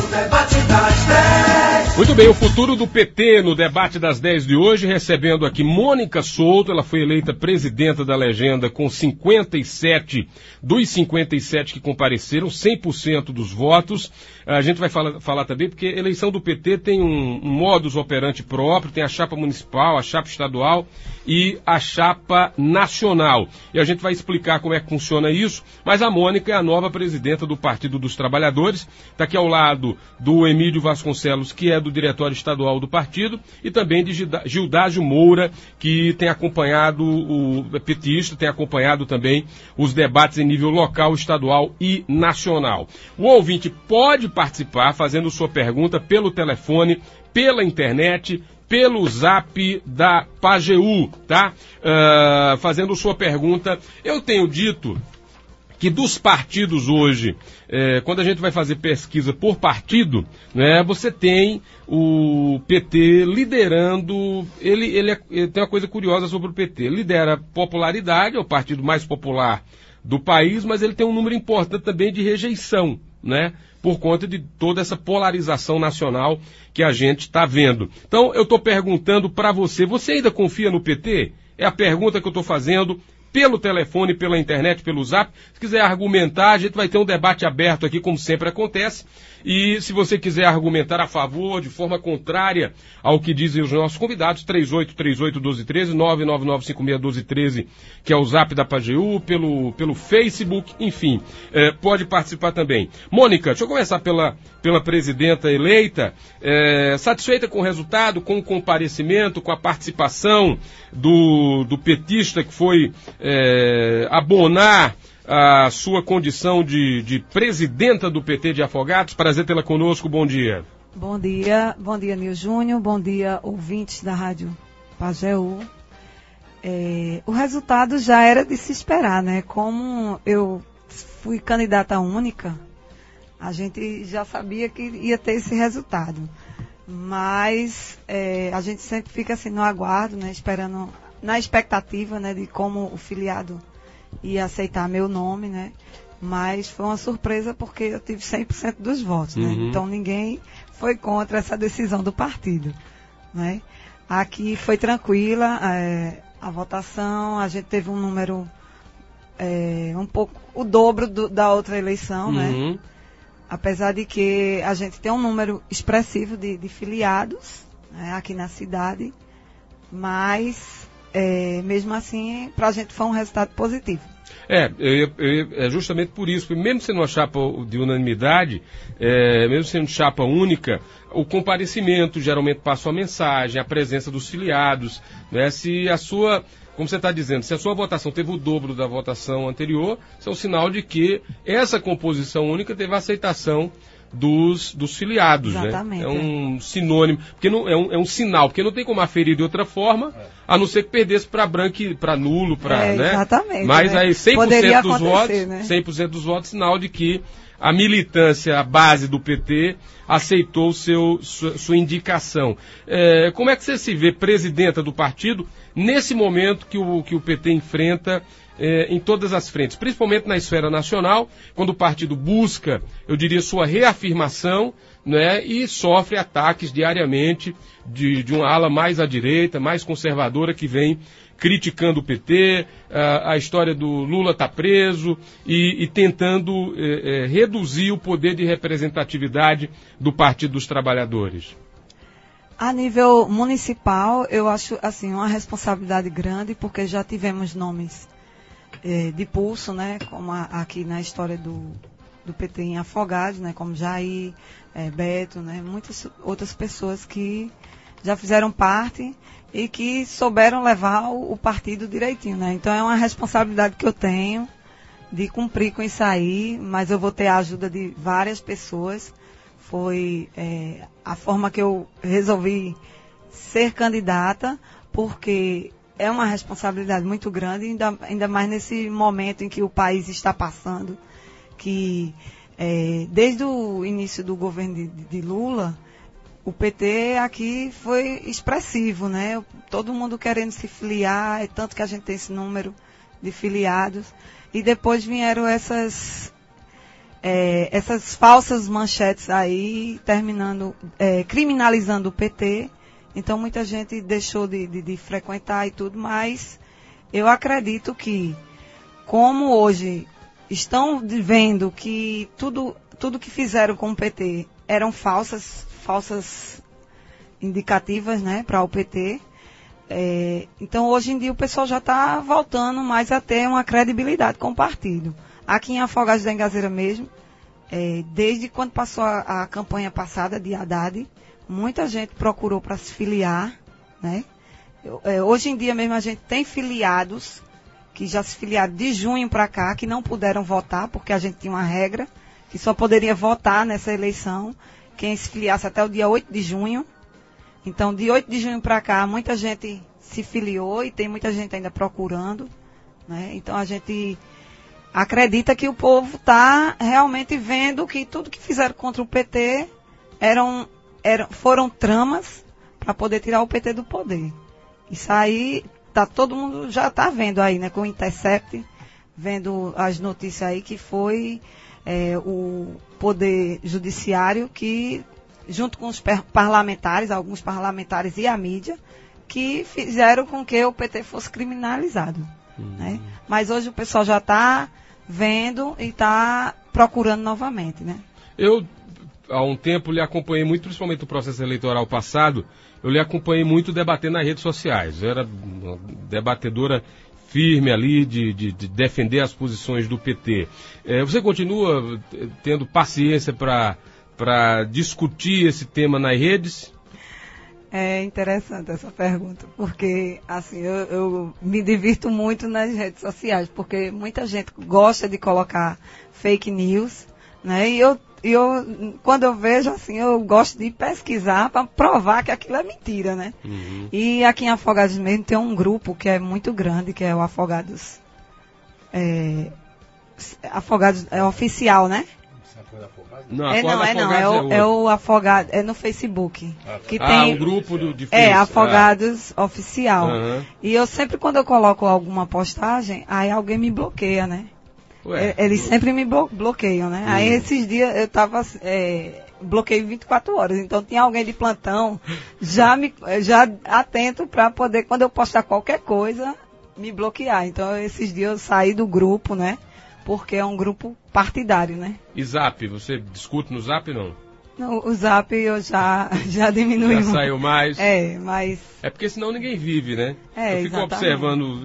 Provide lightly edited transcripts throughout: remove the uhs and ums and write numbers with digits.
debate das 10. Muito bem, o futuro do PT no debate das 10 de hoje, recebendo aqui Mônica Souto. Ela foi eleita presidenta da legenda com 57 dos 57 que compareceram, 100% dos votos. A gente vai falar também porque a eleição do PT tem um modus operandi próprio, tem a chapa municipal, a chapa estadual e a chapa nacional. E a gente vai explicar como é que funciona isso, mas a Mônica é a nova presidenta do Partido dos Trabalhadores, está aqui ao lado do Emílio Vasconcelos, que é do diretório estadual do partido, e também de Gildásio Moura, que tem acompanhado o petista, tem acompanhado também os debates em nível local, estadual e nacional. O ouvinte pode participar fazendo sua pergunta pelo telefone, pela internet, pelo zap da Pajeú, tá? Fazendo sua pergunta. Eu tenho dito que dos partidos hoje, quando a gente vai fazer pesquisa por partido, né, você tem o PT liderando, ele tem uma coisa curiosa sobre o PT, ele lidera popularidade, é o partido mais popular do país, mas ele tem um número importante também de rejeição, né, por conta de toda essa polarização nacional que a gente está vendo. Então, eu estou perguntando para você, você ainda confia no PT? É a pergunta que eu estou fazendo pelo telefone, pela internet, pelo zap. Se quiser argumentar, a gente vai ter um debate aberto aqui, como sempre acontece. E se você quiser argumentar a favor, de forma contrária ao que dizem os nossos convidados, 3838-1213, 99956-1213, que é o zap da Pajeú, pelo Facebook, enfim, pode participar também. Mônica, deixa eu começar pela presidenta eleita, satisfeita com o resultado, com o comparecimento, com a participação do petista que foi abonar a sua condição de presidenta do PT de Afogados. Prazer tê-la conosco, bom dia. Bom dia Nil Júnior, bom dia ouvintes da Rádio Pajeú. O resultado já era de se esperar, né? Como eu fui candidata única, a gente já sabia que ia ter esse resultado. Mas a gente sempre fica assim no aguardo, né? Esperando, na expectativa, né, de como o filiado ia aceitar meu nome, né? Mas foi uma surpresa porque eu tive 100% dos votos, né? Então ninguém foi contra essa decisão do partido, né? Aqui foi tranquila a votação, a gente teve um número um pouco o dobro da outra eleição, né? Apesar de que a gente tem um número expressivo de filiados, né, aqui na cidade, mas mesmo assim, para a gente foi um resultado positivo. É justamente por isso, porque mesmo sendo uma chapa de unanimidade, mesmo sendo chapa única, o comparecimento geralmente passa uma mensagem, a presença dos filiados, né? Se a sua, como você está dizendo, se a sua votação teve o dobro da votação anterior, isso é um sinal de que essa composição única teve a aceitação dos filiados. Exatamente, né? É um sinônimo, porque não, é um sinal, porque não tem como aferir de outra forma, a não ser que perdesse para branco, para nulo, né? Exatamente. Mas né? aí 100% dos votos, né? 100% dos votos, sinal de que a militância, a base do PT, aceitou sua indicação. Como é que você se vê presidenta do partido nesse momento que o PT enfrenta em todas as frentes, principalmente na esfera nacional, quando o partido busca, eu diria, sua reafirmação, né, e sofre ataques diariamente de uma ala mais à direita, mais conservadora, que vem criticando o PT, a história do Lula tá preso e tentando reduzir o poder de representatividade do Partido dos Trabalhadores. A nível municipal, eu acho assim uma responsabilidade grande, porque já tivemos nomes de pulso, né, como aqui na história do PT em Afogados, né, como Jair, Beto, né, muitas outras pessoas que já fizeram parte e que souberam levar o partido direitinho, né? Então é uma responsabilidade que eu tenho de cumprir com isso aí, mas eu vou ter a ajuda de várias pessoas. Foi a forma que eu resolvi ser candidata, porque é uma responsabilidade muito grande, ainda mais nesse momento em que o país está passando, que desde o início do governo de Lula, o PT aqui foi expressivo, né? Todo mundo querendo se filiar, tanto que a gente tem esse número de filiados. E depois vieram essas falsas manchetes aí, terminando, criminalizando o PT. Então muita gente deixou de frequentar e tudo, mas eu acredito que, como hoje estão vendo que tudo que fizeram com o PT eram falsas indicativas, né, para o PT, então hoje em dia o pessoal já está voltando mais a ter uma credibilidade com o partido. Aqui em Afogados da Engazeira mesmo, desde quando passou a campanha passada de Haddad, muita gente procurou para se filiar, né? Hoje em dia mesmo a gente tem filiados que já se filiaram de junho para cá, que não puderam votar, porque a gente tinha uma regra que só poderia votar nessa eleição quem se filiasse até o dia 8 de junho. Então, de 8 de junho para cá, muita gente se filiou e tem muita gente ainda procurando, né? Então, a gente acredita que o povo está realmente vendo que tudo que fizeram contra o PT foram tramas para poder tirar o PT do poder. Isso aí, todo mundo já está vendo aí, né, com o Intercept, vendo as notícias aí que foi o Poder Judiciário que, junto com os parlamentares, alguns parlamentares e a mídia, que fizeram com que o PT fosse criminalizado. Né? Mas hoje o pessoal já está vendo e está procurando novamente, né? Eu, há um tempo, lhe acompanhei muito, principalmente no processo eleitoral passado, eu lhe acompanhei muito debatendo nas redes sociais. Eu era uma debatedora firme ali de defender as posições do PT. Você continua tendo paciência para discutir esse tema nas redes? É interessante essa pergunta, porque assim, eu me divirto muito nas redes sociais, porque muita gente gosta de colocar fake news, né? E eu quando eu vejo assim, eu gosto de pesquisar para provar que aquilo é mentira, né? Uhum. E aqui em Afogados mesmo tem um grupo que é muito grande, que é o Afogados oficial, né? Não, é o Afogado, é no Facebook. Que tem o grupo de Facebook. Afogados Oficial. Uhum. E eu sempre, quando eu coloco alguma postagem, aí alguém me bloqueia, né? Eles sempre me bloqueiam, né? Aí esses dias eu tava bloqueio 24 horas, então tinha alguém de plantão já atento para poder, quando eu postar qualquer coisa, me bloquear. Então esses dias eu saí do grupo, né? Porque é um grupo partidário, né? E Zap, você discute no Zap, não? Não, o Zap eu já diminui. Já saiu mais? Mas... É porque senão ninguém vive, né? Eu fico exatamente. observando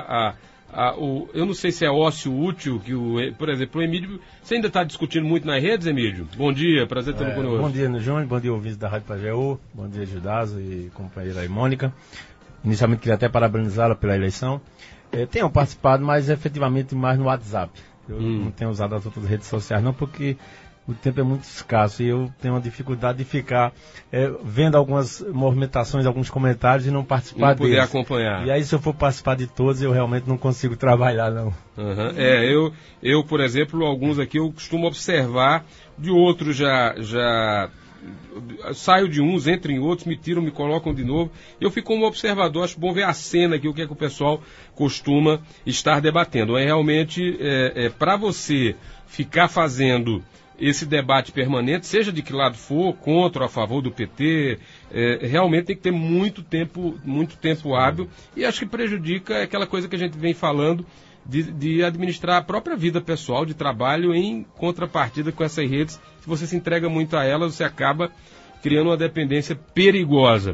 eu não sei se é ócio útil, por exemplo, o Emílio, você ainda está discutindo muito nas redes, Emílio? Bom dia, prazer ter conosco. Bom dia, Júnior, bom dia, ouvintes da Rádio Pajeú, bom dia, Judaso e companheira aí, Mônica. Inicialmente queria até parabenizá-la pela eleição. Tenho participado, mas efetivamente mais no WhatsApp. Eu não tenho usado as outras redes sociais não, porque o tempo é muito escasso e eu tenho uma dificuldade de ficar vendo algumas movimentações, alguns comentários e não participar deles. Não poder acompanhar. E aí, se eu for participar de todos, eu realmente não consigo trabalhar, não. Uhum. Eu, por exemplo, alguns aqui eu costumo observar, de outros já saio de uns, entro em outros, me tiram, me colocam de novo. Eu fico como observador, acho bom ver a cena aqui, o que é que o pessoal costuma estar debatendo. Realmente, para você ficar fazendo esse debate permanente, seja de que lado for, contra ou a favor do PT, realmente tem que ter muito tempo hábil, e acho que prejudica aquela coisa que a gente vem falando de administrar a própria vida pessoal, de trabalho, em contrapartida com essas redes. Se você se entrega muito a elas, você acaba criando uma dependência perigosa.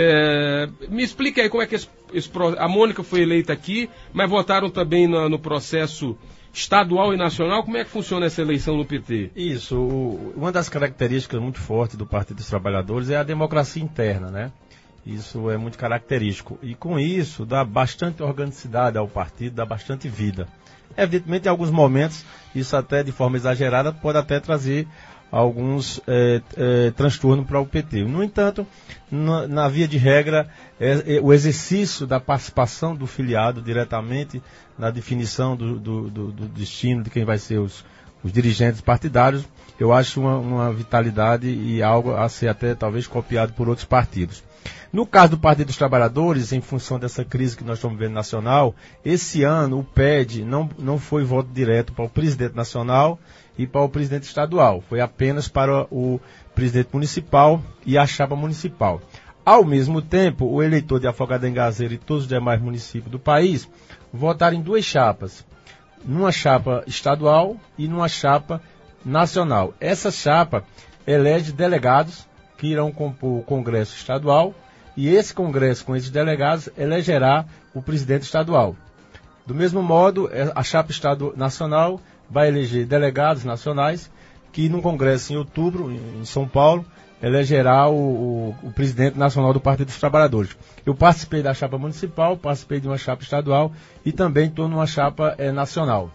Me explica aí como é que a Mônica foi eleita aqui, mas votaram também no processo estadual e nacional. Como é que funciona essa eleição no PT? Isso, uma das características muito fortes do Partido dos Trabalhadores é a democracia interna, né? Isso é muito característico. E com isso, dá bastante organicidade ao partido, dá bastante vida. Evidentemente, em alguns momentos, isso até de forma exagerada pode até trazer alguns transtornos para o PT. No entanto, na via de regra, o exercício da participação do filiado diretamente na definição do destino de quem vai ser os dirigentes partidários, eu acho uma vitalidade e algo a ser até talvez copiado por outros partidos. No caso do Partido dos Trabalhadores, em função dessa crise que nós estamos vivendo nacional, esse ano o PED não foi voto direto para o presidente nacional e para o presidente estadual. Foi apenas para o presidente municipal e a chapa municipal. Ao mesmo tempo, o eleitor de Afogados da Engazeira e todos os demais municípios do país votaram em 2 chapas. Numa chapa estadual e numa chapa nacional. Essa chapa elege delegados que irão compor o Congresso Estadual e esse Congresso, com esses delegados, elegerá o presidente estadual. Do mesmo modo, a chapa nacional vai eleger delegados nacionais que, num Congresso em outubro, em São Paulo, elegerá o presidente nacional do Partido dos Trabalhadores. Eu participei da chapa municipal, participei de uma chapa estadual e também estou numa chapa nacional.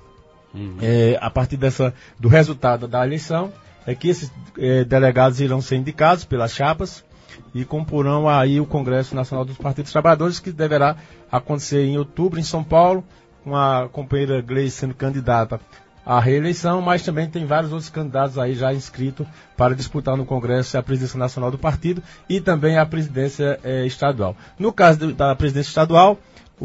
A partir do resultado da eleição, é que esses delegados irão ser indicados pelas chapas e comporão aí o Congresso Nacional dos Partidos dos Trabalhadores, que deverá acontecer em outubro, em São Paulo, com a companheira Gleice sendo candidata à reeleição, mas também tem vários outros candidatos aí já inscritos para disputar no Congresso a presidência nacional do partido e também a presidência estadual. No caso da presidência estadual,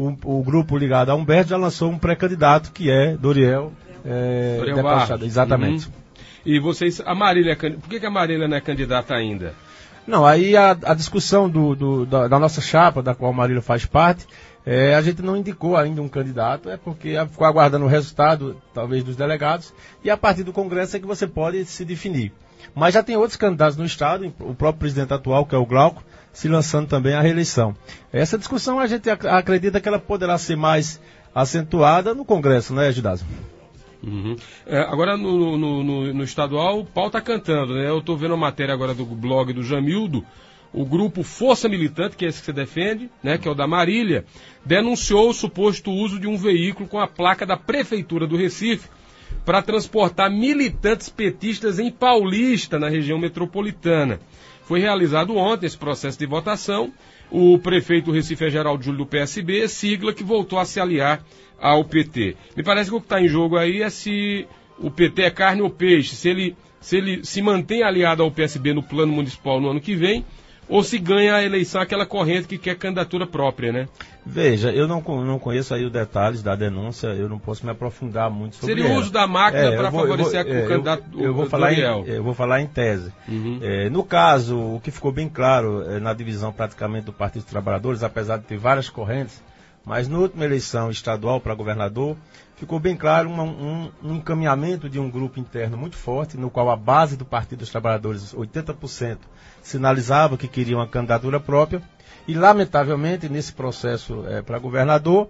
o grupo ligado a Humberto já lançou um pré-candidato, que é Doriel Barros. Exatamente. Uhum. E vocês, a Marília, por que a Marília não é candidata ainda? Não, aí a discussão da nossa chapa, da qual a Marília faz parte, a gente não indicou ainda um candidato, porque ficou aguardando o resultado, talvez, dos delegados, e a partir do Congresso é que você pode se definir. Mas já tem outros candidatos no Estado, o próprio presidente atual, que é o Glauco, se lançando também à reeleição. Essa discussão a gente acredita que ela poderá ser mais acentuada no Congresso, né, Gidazo? Uhum. Agora no estadual o pau está cantando, né? Eu estou vendo a matéria agora do blog do Jamildo. O grupo Força Militante, que é esse que você defende, né, que é o da Marília, denunciou o suposto uso de um veículo com a placa da Prefeitura do Recife para transportar militantes petistas em Paulista, na região metropolitana. Foi realizado ontem esse processo de votação. O prefeito do Recife é Geraldo Júlio do PSB, sigla que voltou a se aliar ao PT. Me parece que o que está em jogo aí é se o PT é carne ou peixe, se ele se mantém aliado ao PSB no plano municipal no ano que vem, ou se ganha a eleição aquela corrente que quer candidatura própria, né? Veja, eu não conheço aí os detalhes da denúncia, eu não posso me aprofundar muito sobre Seria o uso da máquina para favorecer o candidato Doriel. Eu vou falar em tese. Uhum. No caso, o que ficou bem claro na divisão praticamente do Partido dos Trabalhadores, apesar de ter várias correntes, mas na última eleição estadual para governador, ficou bem claro um encaminhamento de um grupo interno muito forte, no qual a base do Partido dos Trabalhadores, 80%, sinalizava que queria uma candidatura própria. E, lamentavelmente, nesse processo para governador,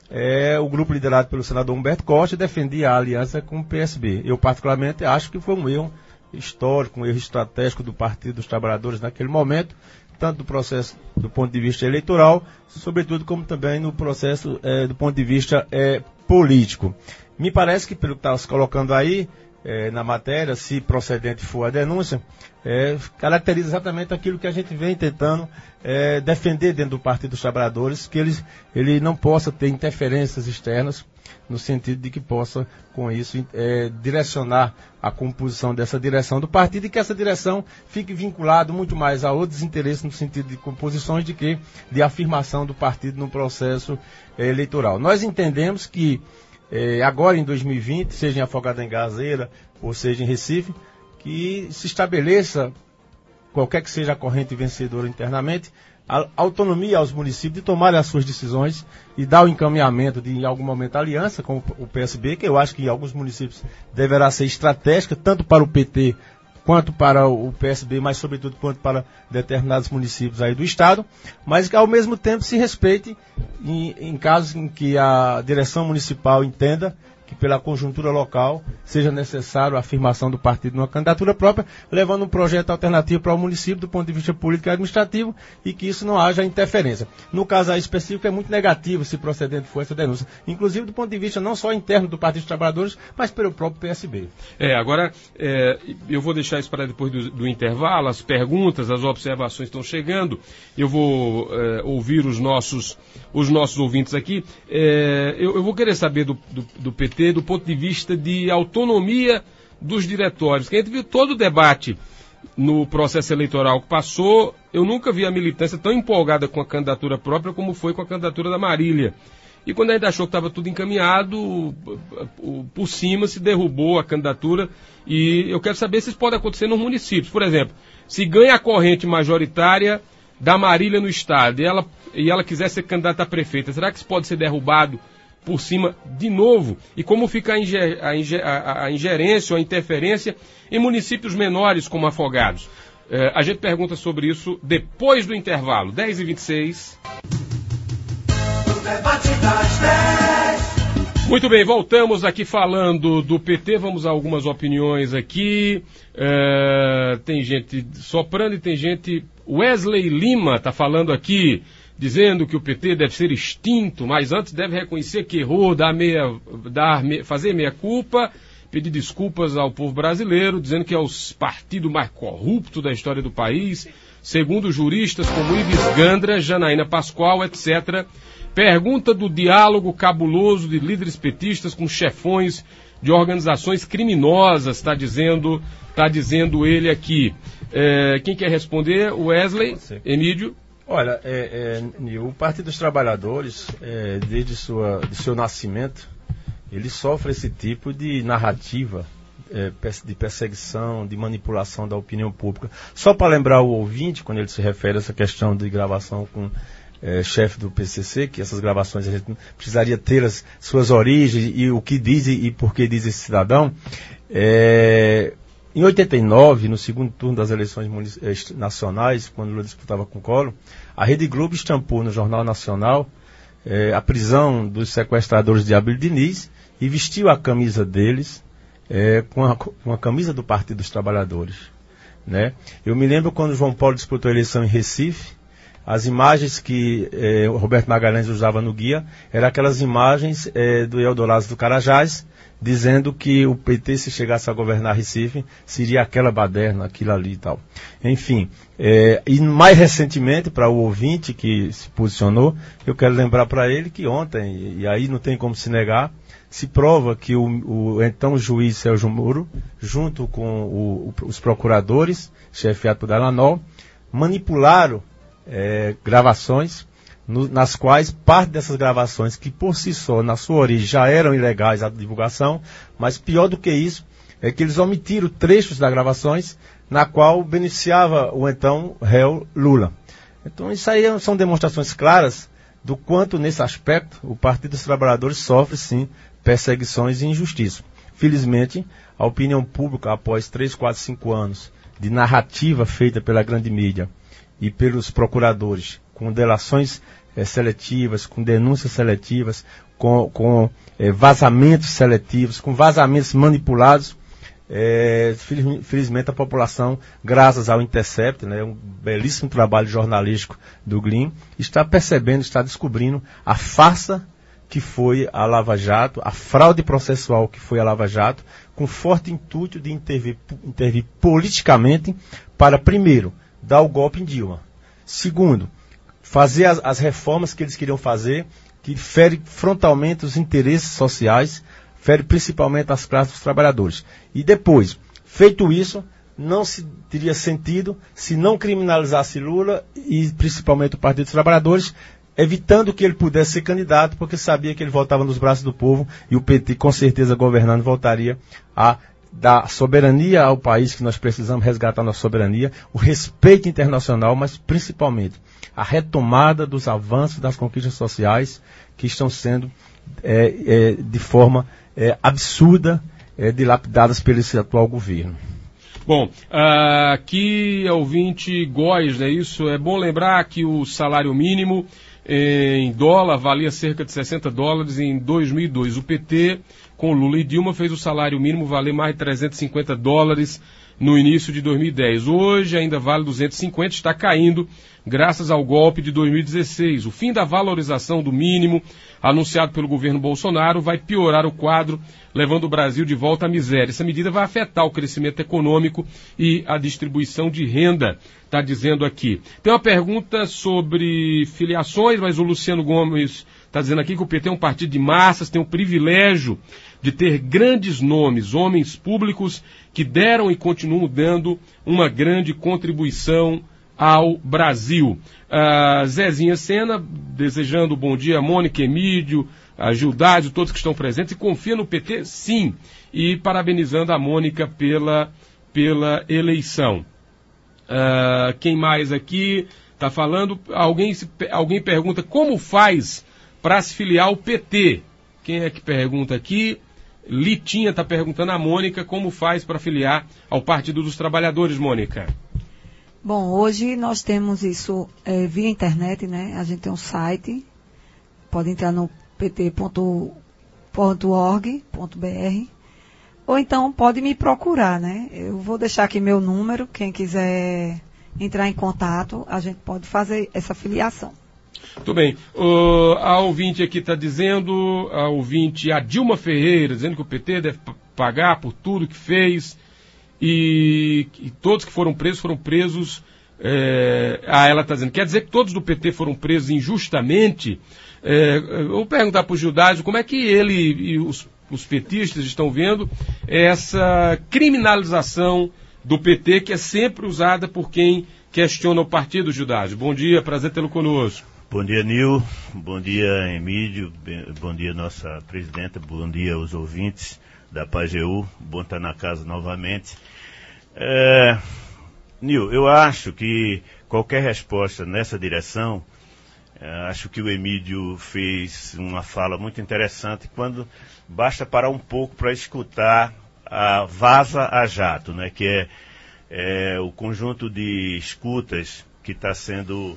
o grupo liderado pelo senador Humberto Costa defendia a aliança com o PSB. Eu, particularmente, acho que foi um erro histórico, um erro estratégico do Partido dos Trabalhadores naquele momento, tanto do processo do ponto de vista eleitoral, sobretudo como também no processo do ponto de vista político. Me parece que, pelo que está se colocando aí na matéria, se procedente for a denúncia, caracteriza exatamente aquilo que a gente vem tentando defender dentro do Partido dos Trabalhadores, que ele não possa ter interferências externas, no sentido de que possa, com isso, direcionar a composição dessa direção do partido e que essa direção fique vinculada muito mais a outros interesses no sentido de composições do que de afirmação do partido no processo eleitoral. Nós entendemos que agora em 2020, seja em Afogados da Engazeira ou seja em Recife, que se estabeleça, qualquer que seja a corrente vencedora internamente, a autonomia aos municípios de tomarem as suas decisões e dar o encaminhamento de, em algum momento, aliança com o PSB, que eu acho que em alguns municípios deverá ser estratégica, tanto para o PT quanto para o PSB, mas sobretudo quanto para determinados municípios aí do Estado, mas que ao mesmo tempo se respeite em casos em que a direção municipal entenda que pela conjuntura local seja necessário a afirmação do partido numa candidatura própria, levando um projeto alternativo para o município do ponto de vista político e administrativo e que isso não haja interferência. No caso aí específico é muito negativo se procedente for essa denúncia, inclusive do ponto de vista não só interno do Partido dos Trabalhadores, mas pelo próprio PSB. Agora eu vou deixar isso para depois do intervalo, as perguntas, as observações estão chegando, eu vou ouvir os nossos ouvintes aqui. Eu vou querer saber do PT do ponto de vista de autonomia dos diretórios, que a gente viu todo o debate no processo eleitoral que passou. Eu nunca vi a militância tão empolgada com a candidatura própria como foi com a candidatura da Marília. e quando a gente achou que estava tudo encaminhado, por cima se derrubou a candidatura, e eu quero saber se isso pode acontecer nos municípios. Por exemplo, se ganha a corrente majoritária da Marília no estado e ela quiser ser candidata a prefeita, será que isso pode ser derrubado por cima de novo? E como fica a ingerência ou a interferência em municípios menores como Afogados? A gente pergunta sobre isso depois do intervalo, 10h26. O debate das 10. Muito bem, voltamos aqui falando do PT, vamos a algumas opiniões aqui. Tem gente soprando e tem gente... Wesley Lima está falando aqui, dizendo que o PT deve ser extinto, mas antes deve reconhecer que errou, fazer meia-culpa, pedir desculpas ao povo brasileiro, dizendo que é o partido mais corrupto da história do país, segundo juristas como Ives Gandra, Janaína Pascoal, etc. Pergunta do diálogo cabuloso de líderes petistas com chefões de organizações criminosas, está dizendo ele aqui. Quem quer responder? Wesley, Emílio? Olha, o Partido dos Trabalhadores, desde seu nascimento, ele sofre esse tipo de narrativa de perseguição, de manipulação da opinião pública. Só para lembrar o ouvinte, quando ele se refere a essa questão de gravação com chefe do PCC, que essas gravações a gente precisaria ter as suas origens e o que diz e por que diz esse cidadão. Em 89, no segundo turno das eleições nacionais, quando Lula disputava com o Collor, a Rede Globo estampou no Jornal Nacional a prisão dos sequestradores de Abílio Diniz e vestiu a camisa deles com a camisa do Partido dos Trabalhadores. Né? Eu me lembro quando João Paulo disputou a eleição em Recife, as imagens que o Roberto Magalhães usava no guia eram aquelas imagens do Eldorado do Carajás, dizendo que o PT, se chegasse a governar Recife, seria aquela baderna, aquilo ali e tal. Enfim, e mais recentemente, para o ouvinte que se posicionou, eu quero lembrar para ele que ontem, e aí não tem como se negar, se prova que o então juiz Sérgio Moro, junto com os procuradores, chefiado por Dallagnol, manipularam gravações, nas quais parte dessas gravações, que por si só, na sua origem, já eram ilegais à divulgação, mas pior do que isso, é que eles omitiram trechos das gravações, na qual beneficiava o então réu Lula. Então isso aí são demonstrações claras do quanto, nesse aspecto, o Partido dos Trabalhadores sofre, sim, perseguições e injustiça. Felizmente, a opinião pública, após 3, 4, 5 anos de narrativa feita pela grande mídia e pelos procuradores, com delações seletivas, com denúncias seletivas, com vazamentos seletivos, com vazamentos manipulados, felizmente a população, graças ao Intercept, né, um belíssimo trabalho jornalístico do Glyn, está percebendo, está descobrindo a farsa que foi a Lava Jato, a fraude processual que foi a Lava Jato, com forte intuito de intervir politicamente para, primeiro, dar o golpe em Dilma. Segundo, fazer as reformas que eles queriam fazer, que fere frontalmente os interesses sociais, fere principalmente as classes dos trabalhadores. E depois, feito isso, não se teria sentido se não criminalizasse Lula e principalmente o Partido dos Trabalhadores, evitando que ele pudesse ser candidato, porque sabia que ele voltava nos braços do povo e o PT, com certeza, governando, voltaria a dar soberania ao país, que nós precisamos resgatar nossa soberania, o respeito internacional, mas principalmente a retomada dos avanços das conquistas sociais que estão sendo de forma absurda dilapidadas pelo esse atual governo. Bom, aqui é ouvinte Góes, né? Isso é bom lembrar que o salário mínimo em dólar valia cerca de $60 em 2002. O PT, com Lula e Dilma, fez o salário mínimo valer mais de $350 no início de 2010. Hoje ainda vale 250, está caindo graças ao golpe de 2016. O fim da valorização do mínimo, anunciado pelo governo Bolsonaro, vai piorar o quadro, levando o Brasil de volta à miséria. Essa medida vai afetar o crescimento econômico e a distribuição de renda, está dizendo aqui. Tem uma pergunta sobre filiações, mas o Luciano Gomes está dizendo aqui que o PT é um partido de massas, tem o privilégio de ter grandes nomes, homens públicos que deram e continuam dando uma grande contribuição ao Brasil. Zezinha Sena, desejando bom dia a Mônica, Emídio, a Gildádio, todos que estão presentes, e confia no PT, sim, e parabenizando a Mônica pela eleição. Quem mais aqui está falando? Alguém pergunta como faz para se filiar ao PT. Quem é que pergunta aqui? Litinha está perguntando a Mônica como faz para filiar ao Partido dos Trabalhadores, Mônica. Bom, hoje nós temos isso via internet, né? A gente tem um site, pode entrar no pt.org.br, ou então pode me procurar, né? Eu vou deixar aqui meu número, quem quiser entrar em contato, a gente pode fazer essa filiação. Muito bem. A ouvinte aqui está dizendo, a Dilma Ferreira, dizendo que o PT deve pagar por tudo que fez e todos que foram presos, ela está dizendo, quer dizer que todos do PT foram presos injustamente? Eu vou perguntar para o Gildádio como é que ele e os petistas estão vendo essa criminalização do PT, que é sempre usada por quem questiona o partido, Gildádio. Bom dia, prazer tê-lo conosco. Bom dia, Nil. Bom dia, Emídio. Bom dia, nossa presidenta. Bom dia aos ouvintes da PAJEU. Bom estar na casa novamente. Nil, eu acho que qualquer resposta nessa direção, acho que o Emídio fez uma fala muito interessante quando basta parar um pouco para escutar a Vaza a Jato, né, que é o conjunto de escutas que está sendo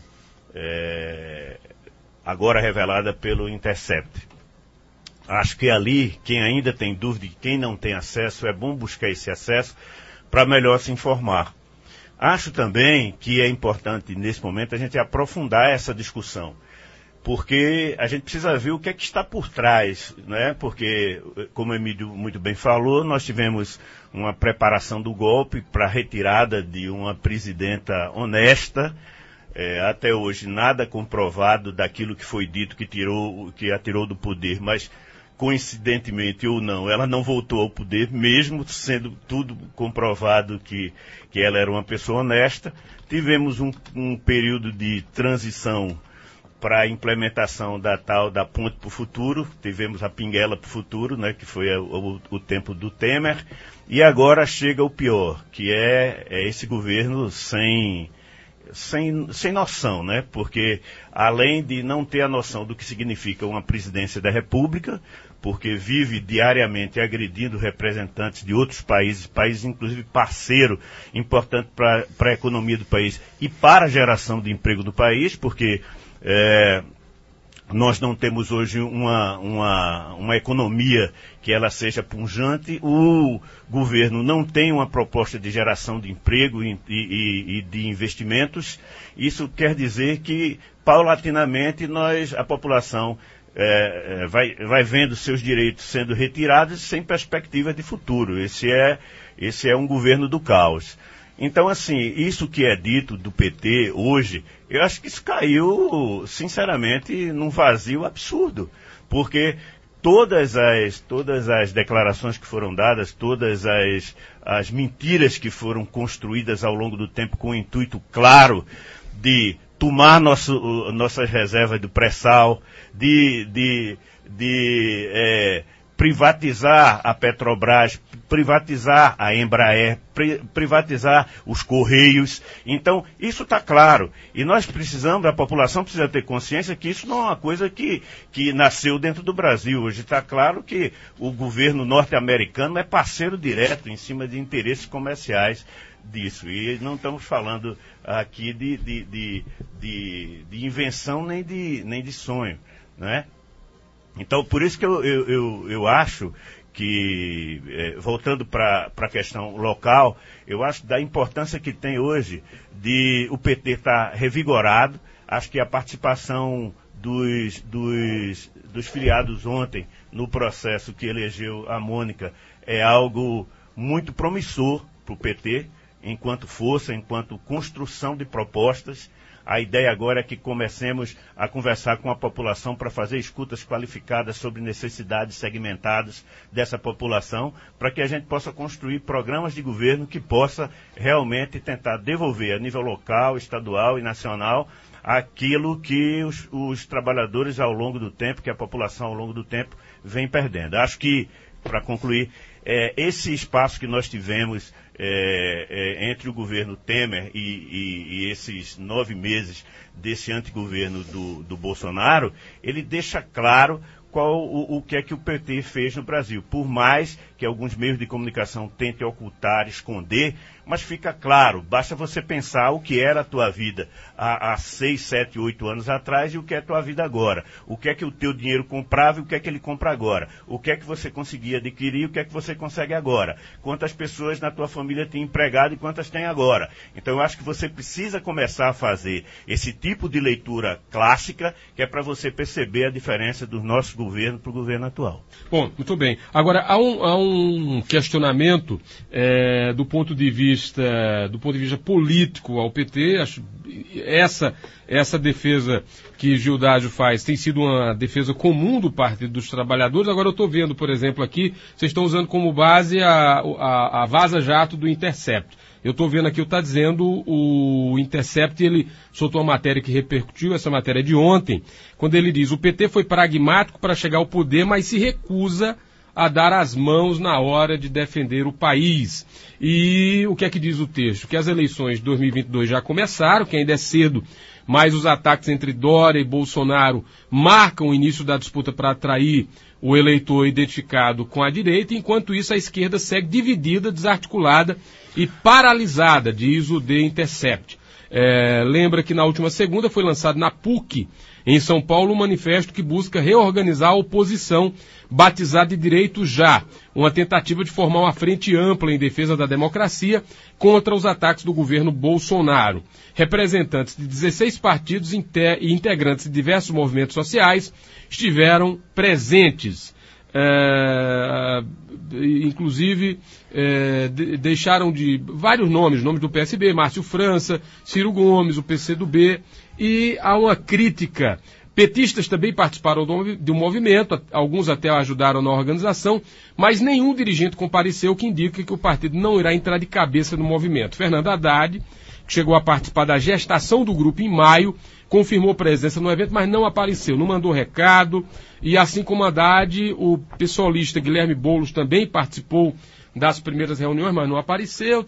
agora revelada pelo Intercept. Acho que ali, quem ainda tem dúvida e quem não tem acesso, é bom buscar esse acesso para melhor se informar. Acho também que é importante, nesse momento, a gente aprofundar essa discussão, porque a gente precisa ver o que é que está por trás, né? Porque, como o Emílio muito bem falou, nós tivemos uma preparação do golpe para a retirada de uma presidenta honesta. Até hoje nada comprovado daquilo que foi dito que a tirou do poder, mas coincidentemente ou não, ela não voltou ao poder, mesmo sendo tudo comprovado que ela era uma pessoa honesta. Tivemos um período de transição para a implementação da Ponte para o Futuro, tivemos a Pinguela para o Futuro, né, que foi o tempo do Temer, e agora chega o pior, que é esse governo sem noção, né? Porque além de não ter a noção do que significa uma presidência da República, porque vive diariamente agredindo representantes de outros países inclusive parceiro importante para a economia do país e para a geração de emprego do país, porque nós não temos hoje uma economia que ela seja pujante, o governo não tem uma proposta de geração de emprego e de investimentos. Isso quer dizer que, paulatinamente, a população vai vendo seus direitos sendo retirados sem perspectiva de futuro. Esse é um governo do caos. Então, assim, isso que é dito do PT hoje, eu acho que isso caiu, sinceramente, num vazio absurdo. Porque todas as declarações que foram dadas, todas as mentiras que foram construídas ao longo do tempo com o intuito claro de tomar nossas reservas do pré-sal, de privatizar a Petrobras, privatizar a Embraer, privatizar os Correios. Então, isso está claro. E nós precisamos, a população precisa ter consciência que isso não é uma coisa que nasceu dentro do Brasil. Hoje está claro que o governo norte-americano é parceiro direto em cima de interesses comerciais disso. E não estamos falando aqui de invenção nem de sonho, né? Então, por isso que eu acho que, voltando para a questão local, eu acho da importância que tem hoje de o PT estar revigorado. Acho que a participação dos filiados ontem no processo que elegeu a Mônica é algo muito promissor para o PT. enquanto força, enquanto construção de propostas. A ideia agora é que comecemos a conversar com a população para fazer escutas qualificadas sobre necessidades segmentadas dessa população, para que a gente possa construir programas de governo que possa realmente tentar devolver a nível local, estadual e nacional aquilo que os trabalhadores ao longo do tempo, que a população ao longo do tempo vem perdendo. Acho que, para concluir, esse espaço que nós tivemos entre o governo Temer e esses 9 meses desse antigoverno do Bolsonaro, ele deixa claro o que é que o PT fez no Brasil. Por mais que alguns meios de comunicação tentem ocultar, esconder, mas fica claro, basta você pensar o que era a tua vida há 6, 7, 8 anos atrás e o que é a tua vida agora. O que é que o teu dinheiro comprava e o que é que ele compra agora. O que é que você conseguia adquirir e o que é que você consegue agora. Quantas pessoas na tua família têm empregado e quantas têm agora. Então eu acho que você precisa começar a fazer esse tipo de leitura clássica, que é para você perceber a diferença do nosso governo para o governo atual. Bom, muito bem. Agora, há um questionamento do ponto de vista político ao PT. Acho essa defesa que Gildágio faz tem sido uma defesa comum do Partido dos Trabalhadores. Agora eu estou vendo, por exemplo, aqui, vocês estão usando como base a vaza-jato do Intercept. Eu estou vendo aqui, está dizendo, o Intercept, ele soltou uma matéria que repercutiu, essa matéria é de ontem, quando ele diz: o PT foi pragmático para chegar ao poder, mas se recusa a dar as mãos na hora de defender o país. E o que é que diz o texto? Que as eleições de 2022 já começaram, que ainda é cedo, mas os ataques entre Dória e Bolsonaro marcam o início da disputa para atrair o eleitor identificado com a direita. Enquanto isso, a esquerda segue dividida, desarticulada e paralisada, diz o The Intercept. Lembra que na última segunda foi lançado na PUC, em São Paulo, um manifesto que busca reorganizar a oposição, batizado de Direito Já, uma tentativa de formar uma frente ampla em defesa da democracia contra os ataques do governo Bolsonaro. Representantes de 16 partidos e integrantes de diversos movimentos sociais estiveram presentes. Inclusive deixaram de vários nomes do PSB, Márcio França, Ciro Gomes, o PCdoB, e há uma crítica. Petistas também participaram do movimento, alguns até ajudaram na organização, mas nenhum dirigente compareceu, que indica que o partido não irá entrar de cabeça no movimento. Fernando Haddad, que chegou a participar da gestação do grupo em maio, confirmou presença no evento, mas não apareceu, não mandou recado. E assim como Haddad, o pessoalista Guilherme Boulos também participou das primeiras reuniões, mas não apareceu,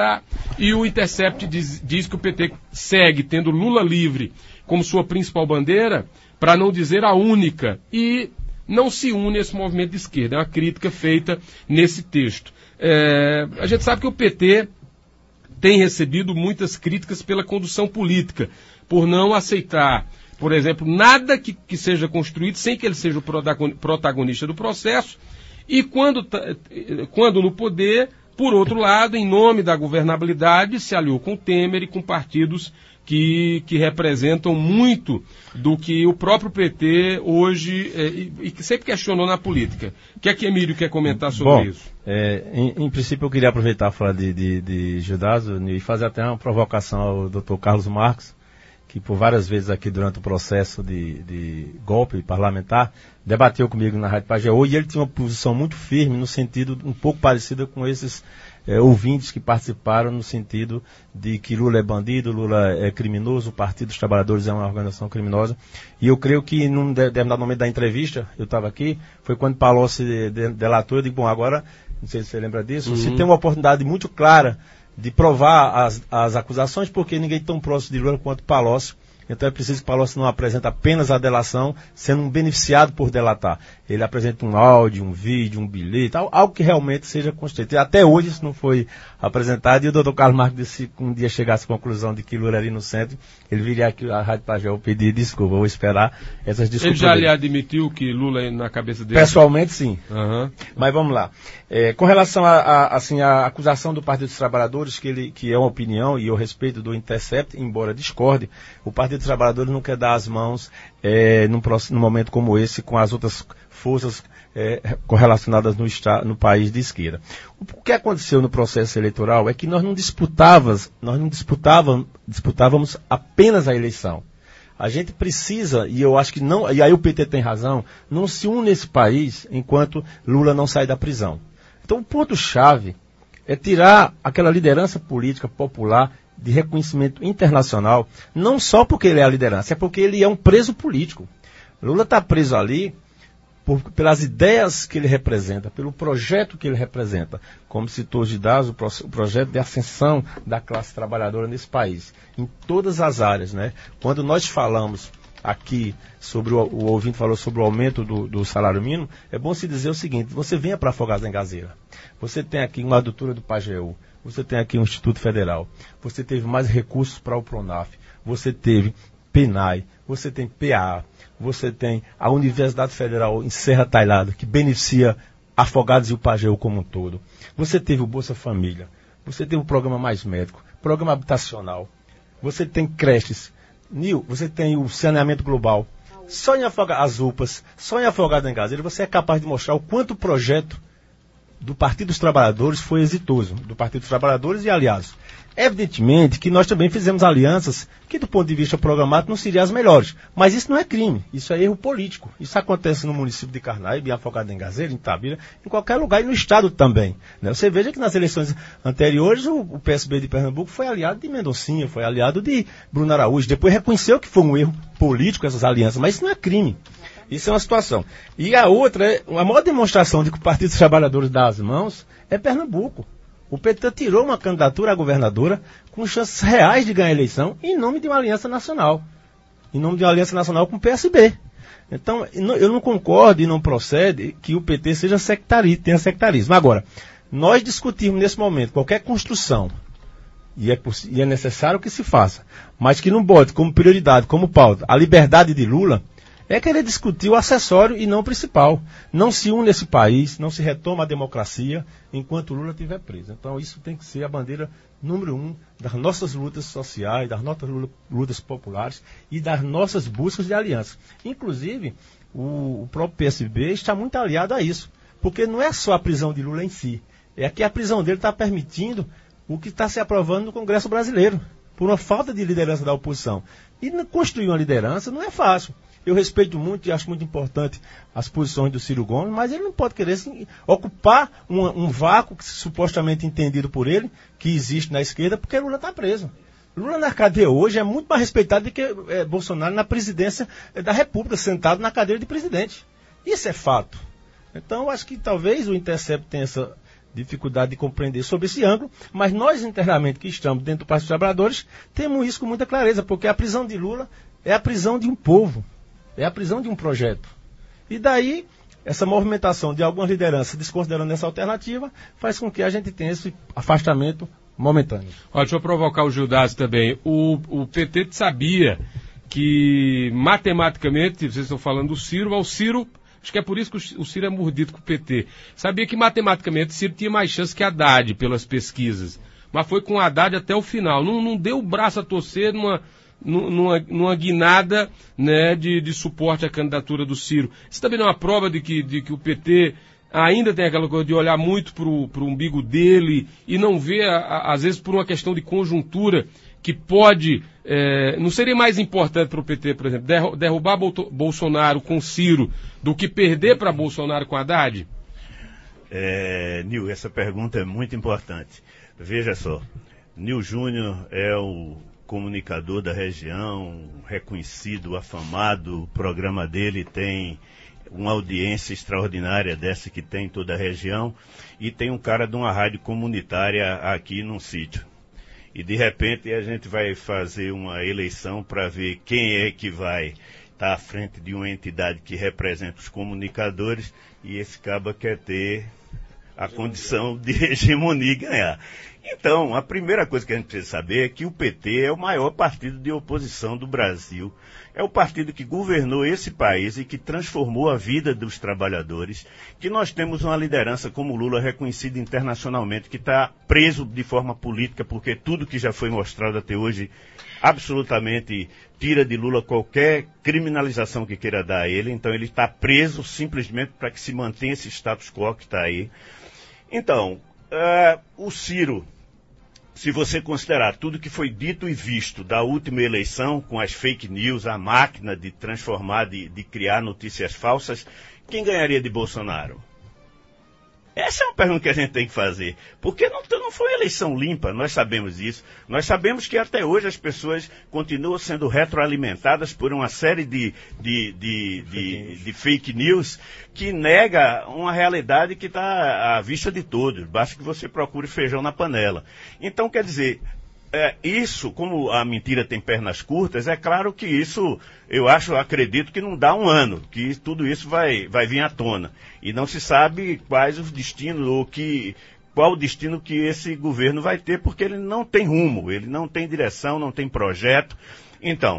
E o Intercept diz que o PT segue tendo Lula livre como sua principal bandeira, para não dizer a única, e não se une a esse movimento de esquerda. É uma crítica feita nesse texto. A gente sabe que o PT tem recebido muitas críticas pela condução política, por não aceitar, por exemplo, nada que seja construído sem que ele seja o protagonista do processo, e quando no poder, por outro lado, em nome da governabilidade, se aliou com Temer e com partidos que representam muito do que o próprio PT hoje e que sempre questionou na política. O que é que Emílio quer comentar sobre isso? Em princípio, eu queria aproveitar para falar de Gildágio e fazer até uma provocação ao Dr. Carlos Marques, que por várias vezes aqui durante o processo de golpe parlamentar, debateu comigo na Rádio Pajeú, e ele tinha uma posição muito firme, no sentido um pouco parecida com esses ouvintes que participaram, no sentido de que Lula é bandido, Lula é criminoso, o Partido dos Trabalhadores é uma organização criminosa. E eu creio que num determinado momento da entrevista, eu estava aqui, foi quando Palocci delatou, eu digo, bom, agora, não sei se você lembra disso, se tem uma oportunidade muito clara de provar as acusações, porque ninguém tão próximo de Lula quanto Palocci. Então é preciso que Palocci não apresente apenas a delação, sendo um beneficiado por delatar. Ele apresenta um áudio, um vídeo, um bilhete, algo que realmente seja constituído. Até hoje isso não foi apresentado, e o doutor Carlos Marques disse que um dia chegasse à conclusão de que Lula era inocente, ele viria aqui à Rádio Pajeú pedir desculpa. Vou esperar essas desculpas. Ele já lhe admitiu que Lula é na cabeça dele? Pessoalmente, sim. Uhum. Mas vamos lá. Com relação à acusação do Partido dos Trabalhadores, que é uma opinião, e eu respeito, do Intercept, embora discorde, o Partido dos Trabalhadores não quer dar as mãos num momento como esse com as outras forças correlacionadas no país de esquerda. O que aconteceu no processo eleitoral é que nós não disputávamos apenas a eleição. A gente precisa, e eu acho que não, e aí o PT tem razão, não se une nesse país enquanto Lula não sai da prisão. Então o ponto-chave é tirar aquela liderança política popular de reconhecimento internacional, não só porque ele é a liderança, é porque ele é um preso político. Lula está preso ali pelas ideias que ele representa, pelo projeto que ele representa, como citou Gidaz, o projeto de ascensão da classe trabalhadora nesse país, em todas as áreas, né? Quando nós falamos aqui sobre o ouvinte falou sobre o aumento do salário mínimo, é bom se dizer o seguinte: você venha para Afogados da Engazeira, você tem aqui uma adutora do Pajeú, você tem aqui o Instituto Federal, você teve mais recursos para o Pronaf, você teve PENAI, você tem PA, você tem a Universidade Federal em Serra Talhada, que beneficia Afogados e o Pajeú como um todo. Você teve o Bolsa Família, você teve o Programa Mais Médico, Programa Habitacional, você tem creches, Nil, você tem o saneamento global. Só em as UPAs, só em Afogados da Engazeira, você é capaz de mostrar o quanto o projeto do Partido dos Trabalhadores foi exitoso, do Partido dos Trabalhadores e aliados. Evidentemente que nós também fizemos alianças que, do ponto de vista programático, não seriam as melhores. Mas isso não é crime, isso é erro político. Isso acontece no município de Carnaíba, em Afogados da Engazeira, em Itabira, em qualquer lugar e no Estado também, né? Você veja que nas eleições anteriores o PSB de Pernambuco foi aliado de Mendoncinha, foi aliado de Bruno Araújo. Depois reconheceu que foi um erro político essas alianças, mas isso não é crime. Isso é uma situação. E a outra, a maior demonstração de que o Partido dos Trabalhadores dá as mãos é Pernambuco. O PT tirou uma candidatura à governadora com chances reais de ganhar a eleição em nome de uma aliança nacional. Em nome de uma aliança nacional com o PSB. Então, eu não concordo e não procede que o PT seja tenha sectarismo. Agora, nós discutirmos nesse momento qualquer construção, e é necessário que se faça, mas que não bote como prioridade, como pauta, a liberdade de Lula, é querer discutir o acessório e não o principal. Não se une esse país, não se retoma a democracia enquanto Lula estiver preso. Então isso tem que ser a bandeira número 1 das nossas lutas sociais, das nossas lutas populares e das nossas buscas de aliança. Inclusive, o próprio PSB está muito aliado a isso, porque não é só a prisão de Lula em si, é que a prisão dele está permitindo o que está se aprovando no Congresso Brasileiro, por uma falta de liderança da oposição. E construir uma liderança não é fácil. Eu respeito muito e acho muito importante as posições do Ciro Gomes, mas ele não pode querer ocupar um vácuo supostamente entendido por ele, que existe na esquerda, porque Lula está preso. Lula na cadeia hoje é muito mais respeitado do que Bolsonaro na presidência da República, sentado na cadeira de presidente. Isso é fato. Então, eu acho que talvez o Intercept tenha essa dificuldade de compreender sobre esse ângulo, mas nós internamente que estamos dentro do Partido dos Trabalhadores temos isso com muita clareza, porque a prisão de Lula é a prisão de um povo. É a prisão de um projeto. E daí, essa movimentação de algumas lideranças, desconsiderando essa alternativa, faz com que a gente tenha esse afastamento momentâneo. Olha, deixa eu provocar o Gildas também. O PT sabia que, matematicamente, vocês estão falando do Ciro, mas o Ciro, acho que é por isso que o Ciro é mordido com o PT. Sabia que, matematicamente, o Ciro tinha mais chance que Haddad pelas pesquisas. Mas foi com Haddad até o final. Não deu o braço a torcer numa guinada, né, de suporte à candidatura do Ciro. Isso também não é uma prova de que o PT ainda tem aquela coisa de olhar muito para o umbigo dele e não ver, às vezes, por uma questão de conjuntura que pode... não seria mais importante para o PT, por exemplo, derrubar Bolsonaro com Ciro do que perder para Bolsonaro com Haddad? Nil, essa pergunta é muito importante. Veja só, Nil Júnior é o comunicador da região, reconhecido, afamado, o programa dele tem uma audiência extraordinária dessa que tem em toda a região, e tem um cara de uma rádio comunitária aqui num sítio. E de repente a gente vai fazer uma eleição para ver quem é que vai estar à frente de uma entidade que representa os comunicadores, e esse caba quer ter a condição de hegemonia e ganhar. Então, a primeira coisa que a gente precisa saber é que o PT é o maior partido de oposição do Brasil. É o partido que governou esse país e que transformou a vida dos trabalhadores, que nós temos uma liderança como Lula reconhecida internacionalmente, que está preso de forma política, porque tudo que já foi mostrado até hoje absolutamente tira de Lula qualquer criminalização que queira dar a ele. Então ele está preso simplesmente para que se mantenha esse status quo que está aí. Então, o Ciro, se você considerar tudo que foi dito e visto da última eleição, com as fake news, a máquina de transformar, de criar notícias falsas, quem ganharia de Bolsonaro? Essa é uma pergunta que a gente tem que fazer. Porque não foi uma eleição limpa, nós sabemos isso. Nós sabemos que até hoje as pessoas continuam sendo retroalimentadas por uma série de fake news que nega uma realidade que está à vista de todos. Basta que você procure feijão na panela. Então, quer dizer, isso, como a mentira tem pernas curtas, é claro que isso, acredito que não dá um ano, que tudo isso vai vir à tona. E não se sabe quais os destinos, qual o destino que esse governo vai ter, porque ele não tem rumo, ele não tem direção, não tem projeto. Então,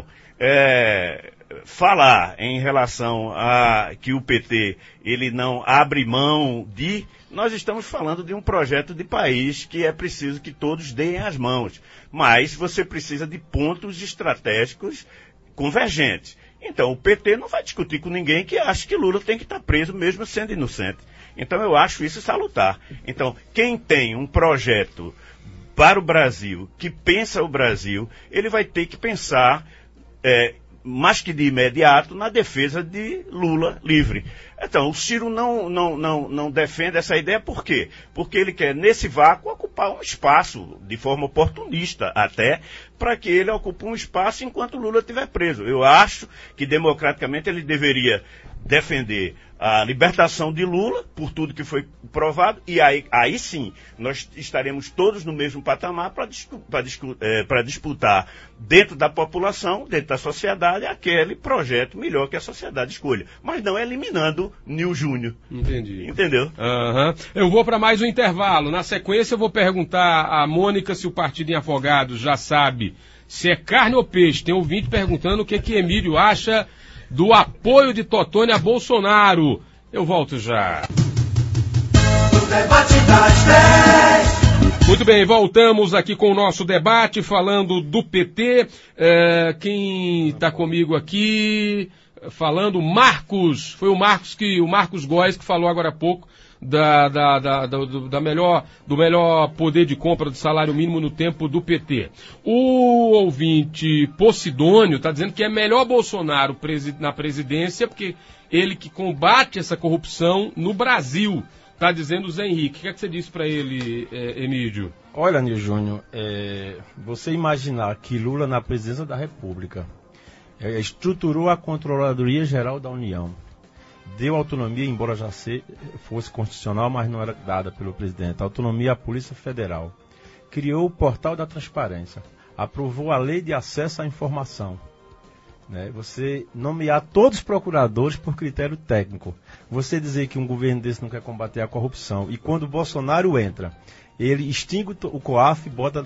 falar em relação a que o PT ele não abre mão de... Nós estamos falando de um projeto de país que é preciso que todos deem as mãos. Mas você precisa de pontos estratégicos convergentes. Então, o PT não vai discutir com ninguém que acha que Lula tem que estar preso mesmo sendo inocente. Então, eu acho isso salutar. Então, quem tem um projeto para o Brasil, que pensa o Brasil, ele vai ter que pensar... mais que de imediato, na defesa de Lula livre. Então, o Ciro não defende essa ideia, por quê? Porque ele quer, nesse vácuo, ocupar um espaço, de forma oportunista até, para que ele ocupe um espaço enquanto Lula estiver preso. Eu acho que, democraticamente, ele deveria defender a libertação de Lula, por tudo que foi provado, e aí sim, nós estaremos todos no mesmo patamar para disputar dentro da população, dentro da sociedade, aquele projeto melhor que a sociedade escolha. Mas não eliminando Nil Júnior. Entendi. Entendeu? Uhum. Eu vou para mais um intervalo. Na sequência, eu vou perguntar a Mônica se o Partido em Afogados já sabe se é carne ou peixe. Tem ouvinte perguntando o que Emílio acha do apoio de Totônio a Bolsonaro. Eu volto já. O debate das 10. Muito bem, voltamos aqui com o nosso debate, falando do PT. Quem está comigo aqui, falando, Marcos. Foi o Marcos Góes que falou agora há pouco do melhor poder de compra do salário mínimo no tempo do PT. O ouvinte Posidônio está dizendo que é melhor Bolsonaro na presidência, porque ele que combate essa corrupção no Brasil. Está dizendo o Zé Henrique. O que é que você disse para ele, Emílio? Olha, Nil Júnior, você imaginar que Lula na presidência da República estruturou a Controladoria Geral da União, deu autonomia, embora já fosse constitucional, mas não era dada pelo presidente, autonomia à Polícia Federal, criou o Portal da Transparência, aprovou a Lei de Acesso à Informação, né? Você nomear todos os procuradores por critério técnico, você dizer que um governo desse não quer combater a corrupção, e quando o Bolsonaro entra, ele extingue o COAF e bota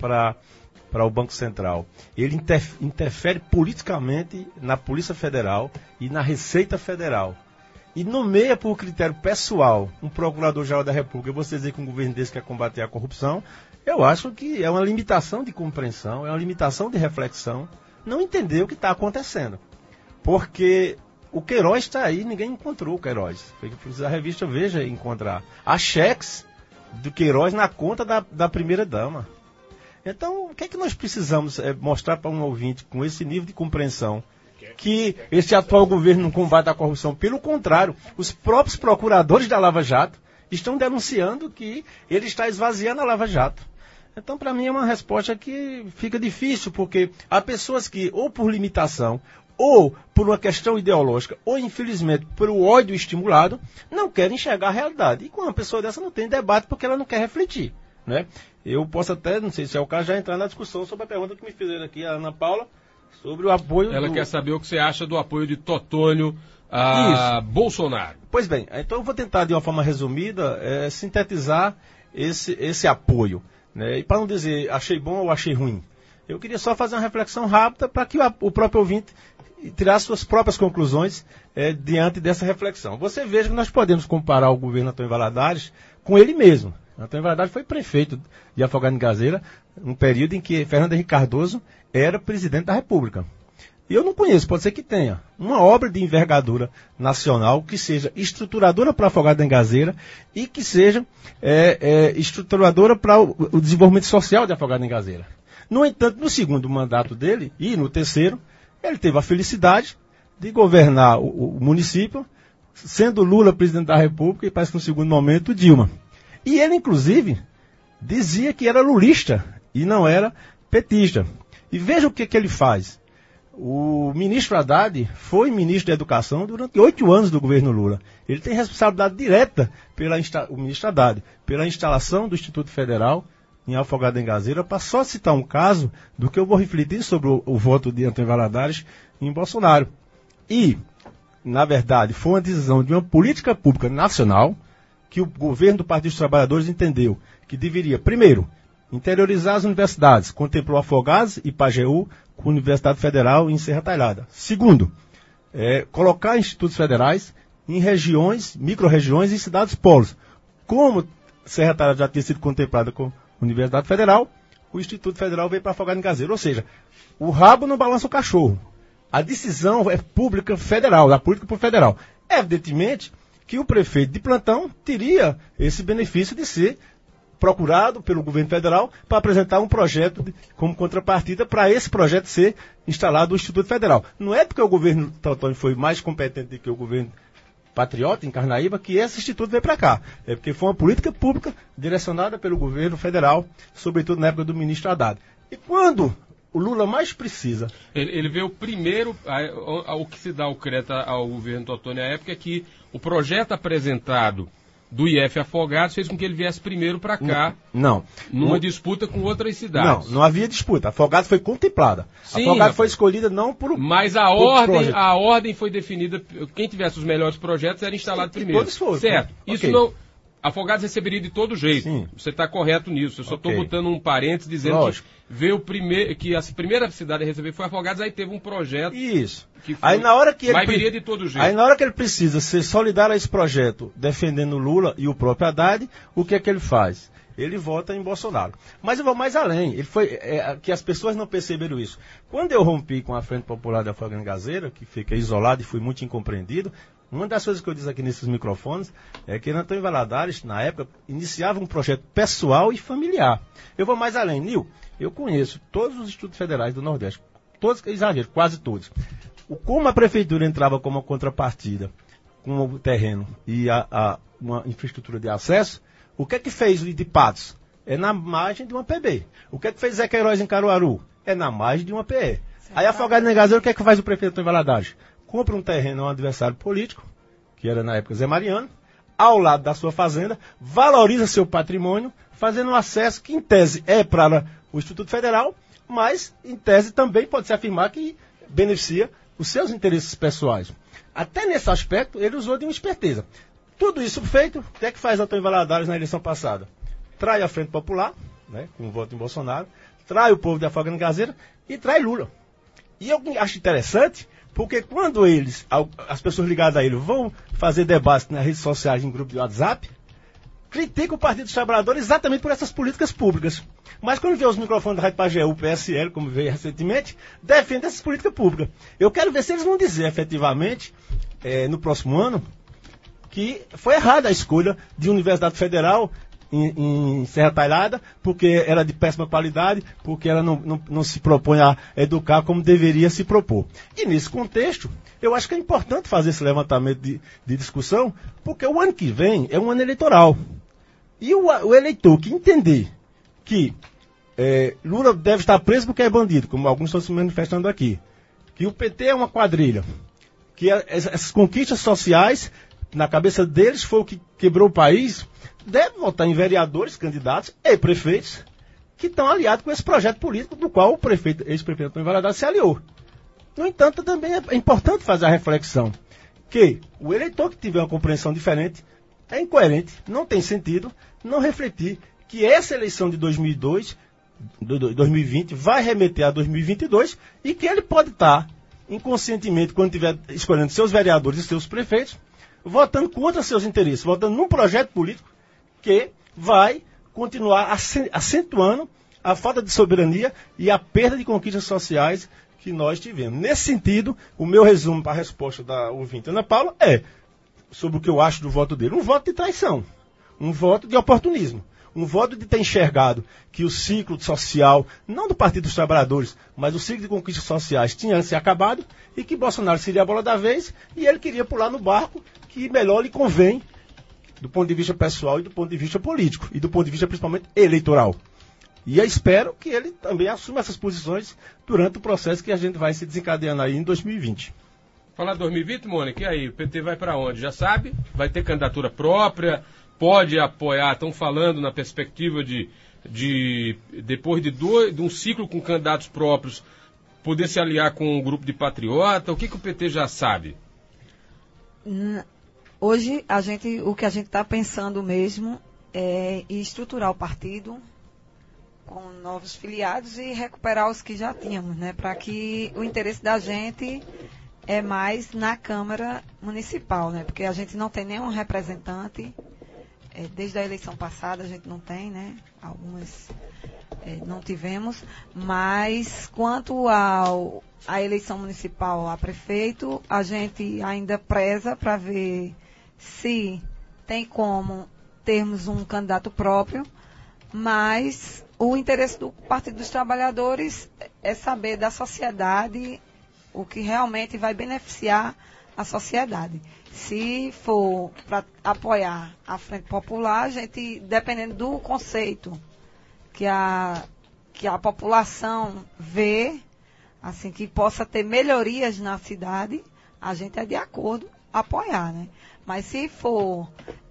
para o Banco Central. Ele interfere politicamente na Polícia Federal e na Receita Federal. E nomeia por critério pessoal um procurador-geral da República, e você dizer que um governo desse quer combater a corrupção, eu acho que é uma limitação de compreensão, é uma limitação de reflexão, não entender o que está acontecendo. Porque o Queiroz está aí, ninguém encontrou o Queiroz. A revista Veja encontrar. Há cheques do Queiroz na conta da primeira-dama. Então, o que é que nós precisamos mostrar para um ouvinte com esse nível de compreensão? Que esse atual governo não combate a corrupção. Pelo contrário, os próprios procuradores da Lava Jato estão denunciando que ele está esvaziando a Lava Jato. Então, para mim, é uma resposta que fica difícil, porque há pessoas que, ou por limitação, ou por uma questão ideológica, ou, infelizmente, pelo ódio estimulado, não querem enxergar a realidade. E com uma pessoa dessa não tem debate porque ela não quer refletir, né? Eu posso até, não sei se é o caso, já entrar na discussão sobre a pergunta que me fizeram aqui, a Ana Paula, sobre o apoio... Ela quer saber o que você acha do apoio de Totônio a Bolsonaro. Pois bem, então eu vou tentar, de uma forma resumida, sintetizar esse apoio. né? E para não dizer achei bom ou achei ruim, eu queria só fazer uma reflexão rápida para que o próprio ouvinte tirar suas próprias conclusões diante dessa reflexão. Você veja que nós podemos comparar o governo Antônio Valadares com ele mesmo. Antônio Valadares foi prefeito de Afogados de Ingazeira, num período em que Fernando Henrique Cardoso era presidente da República. E eu não conheço, pode ser que tenha, uma obra de envergadura nacional que seja estruturadora para Afogados de Ingazeira e que seja estruturadora para o desenvolvimento social de Afogados de Ingazeira. No entanto, no segundo mandato dele e no terceiro, ele teve a felicidade de governar o município, sendo Lula presidente da República e parece que no segundo momento Dilma. E ele, inclusive, dizia que era lulista e não era petista. E veja o que ele faz. O ministro Haddad foi ministro da Educação durante 8 anos do governo Lula. Ele tem responsabilidade direta, o ministro Haddad, pela instalação do Instituto Federal em Afogados de Ingazeira, para só citar um caso do que eu vou refletir sobre o voto de Antônio Valadares em Bolsonaro. E, na verdade, foi uma decisão de uma política pública nacional que o governo do Partido dos Trabalhadores entendeu que deveria, primeiro, interiorizar as universidades, contemplou Afogados e Pajeú com a Universidade Federal em Serra Talhada. Segundo, colocar institutos federais em regiões, micro-regiões e cidades polos. Como Serra Talhada já tinha sido contemplada com a Universidade Federal, o Instituto Federal veio para Afogados de Ingazeira. Ou seja, o rabo não balança o cachorro. A decisão é pública federal, da política pública federal. Evidentemente que o prefeito de plantão teria esse benefício de ser procurado pelo governo federal para apresentar um projeto como contrapartida para esse projeto ser instalado no Instituto Federal. Não é porque o governo Teotônio foi mais competente do que o governo patriota em Carnaíba que esse instituto veio para cá. É porque foi uma política pública direcionada pelo governo federal, sobretudo na época do ministro Haddad. E quando o Lula mais precisa... Ele veio primeiro, o que se dá o crédito ao governo Teotônio à época é que o projeto apresentado do IF Afogados fez com que ele viesse primeiro para cá. Não. Numa disputa com outras cidades. Não havia disputa. Afogados foi contemplada. Sim, Afogados foi escolhida não por... Mas a ordem foi definida, quem tivesse os melhores projetos era instalado primeiro. Todos foram. Certo. Okay. Isso não... Afogados receberia de todo jeito. Sim. Você está correto nisso. Eu só estou botando um parênteses dizendo Lógico. que veio que a primeira cidade a receber foi Afogados, aí teve um projeto. Isso. Que foi, aí na hora que ele mas viria de todo jeito. Aí na hora que ele precisa ser solidário a esse projeto, defendendo Lula e o próprio Haddad, o que é que ele faz? Ele vota em Bolsonaro. Mas eu vou mais além. Ele foi que as pessoas não perceberam isso. Quando eu rompi com a Frente Popular de Afogados de Ingazeira, que fiquei isolado e fui muito incompreendido, uma das coisas que eu disse aqui nesses microfones é que Antônio Valadares, na época, iniciava um projeto pessoal e familiar. Eu vou mais além. Nil, eu conheço todos os institutos federais do Nordeste. Todos, exagero, quase todos. Como a prefeitura entrava como contrapartida com o terreno e uma infraestrutura de acesso, o que é que fez o de Patos? É na margem de uma PB. O que é que fez Zé Queiroz em Caruaru? É na margem de uma PE. Aí Afogados de Ingazeira, o que é que faz o prefeito Antônio Valadares? Compra um terreno a um adversário político, que era na época Zé Mariano, ao lado da sua fazenda, valoriza seu patrimônio, fazendo um acesso que em tese é para o Instituto Federal, mas em tese também pode-se afirmar que beneficia os seus interesses pessoais. Até nesse aspecto, ele usou de uma esperteza. Tudo isso feito, o que é que faz Antônio Valadares na eleição passada? Trai a Frente Popular, né, com o voto em Bolsonaro, trai o povo de Afogados de Ingazeira e trai Lula. E eu acho interessante, porque quando as pessoas ligadas a ele vão fazer debates nas redes sociais, em grupo de WhatsApp, criticam o Partido dos Trabalhadores exatamente por essas políticas públicas. Mas quando vê os microfones da Rádio Pajeú, PSL, como veio recentemente, defende essas políticas públicas. Eu quero ver se eles vão dizer efetivamente, no próximo ano, que foi errada a escolha de Universidade Federal em Serra Talhada, porque era de péssima qualidade, porque ela não se propõe a educar como deveria se propor. E nesse contexto, eu acho que é importante fazer esse levantamento de discussão, porque o ano que vem é um ano eleitoral. E o eleitor que entender que Lula deve estar preso porque é bandido, como alguns estão se manifestando aqui, que o PT é uma quadrilha, que essas conquistas sociais, na cabeça deles, foi o que quebrou o país, deve votar em vereadores, candidatos e prefeitos que estão aliados com esse projeto político do qual o ex-prefeito Antônio Valadares se aliou. No entanto, também é importante fazer a reflexão que o eleitor que tiver uma compreensão diferente é incoerente, não tem sentido não refletir que essa eleição de 2020 vai remeter a 2022 e que ele pode estar inconscientemente, quando estiver escolhendo seus vereadores e seus prefeitos, votando contra seus interesses, votando num projeto político que vai continuar acentuando a falta de soberania e a perda de conquistas sociais que nós tivemos. Nesse sentido, o meu resumo para a resposta da ouvinte Ana Paula é sobre o que eu acho do voto dele. Um voto de traição, um voto de oportunismo, um voto de ter enxergado que o ciclo social, não do Partido dos Trabalhadores, mas o ciclo de conquistas sociais tinha se acabado e que Bolsonaro seria a bola da vez e ele queria pular no barco que melhor lhe convém do ponto de vista pessoal e do ponto de vista político e do ponto de vista principalmente eleitoral. E eu espero que ele também assuma essas posições durante o processo que a gente vai se desencadeando aí em 2020. Falar 2020, Mônica, e aí? O PT vai para onde? Já sabe? Vai ter candidatura própria? Pode apoiar? Estão falando na perspectiva de depois de um ciclo com candidatos próprios, poder se aliar com um grupo de patriota? O que o PT já sabe? Hoje, o que a gente está pensando mesmo é estruturar o partido com novos filiados e recuperar os que já tínhamos, né? Para que o interesse da gente é mais na Câmara Municipal, né? Porque a gente não tem nenhum representante, desde a eleição passada a gente não tem, né? Algumas não tivemos, mas quanto à eleição municipal a prefeito, a gente ainda preza para ver se tem como termos um candidato próprio, mas o interesse do Partido dos Trabalhadores é saber da sociedade o que realmente vai beneficiar a sociedade. Se for para apoiar a Frente Popular, a gente, dependendo do conceito que a população vê, assim, que possa ter melhorias na cidade, a gente é de acordo apoiar, né? Mas se for,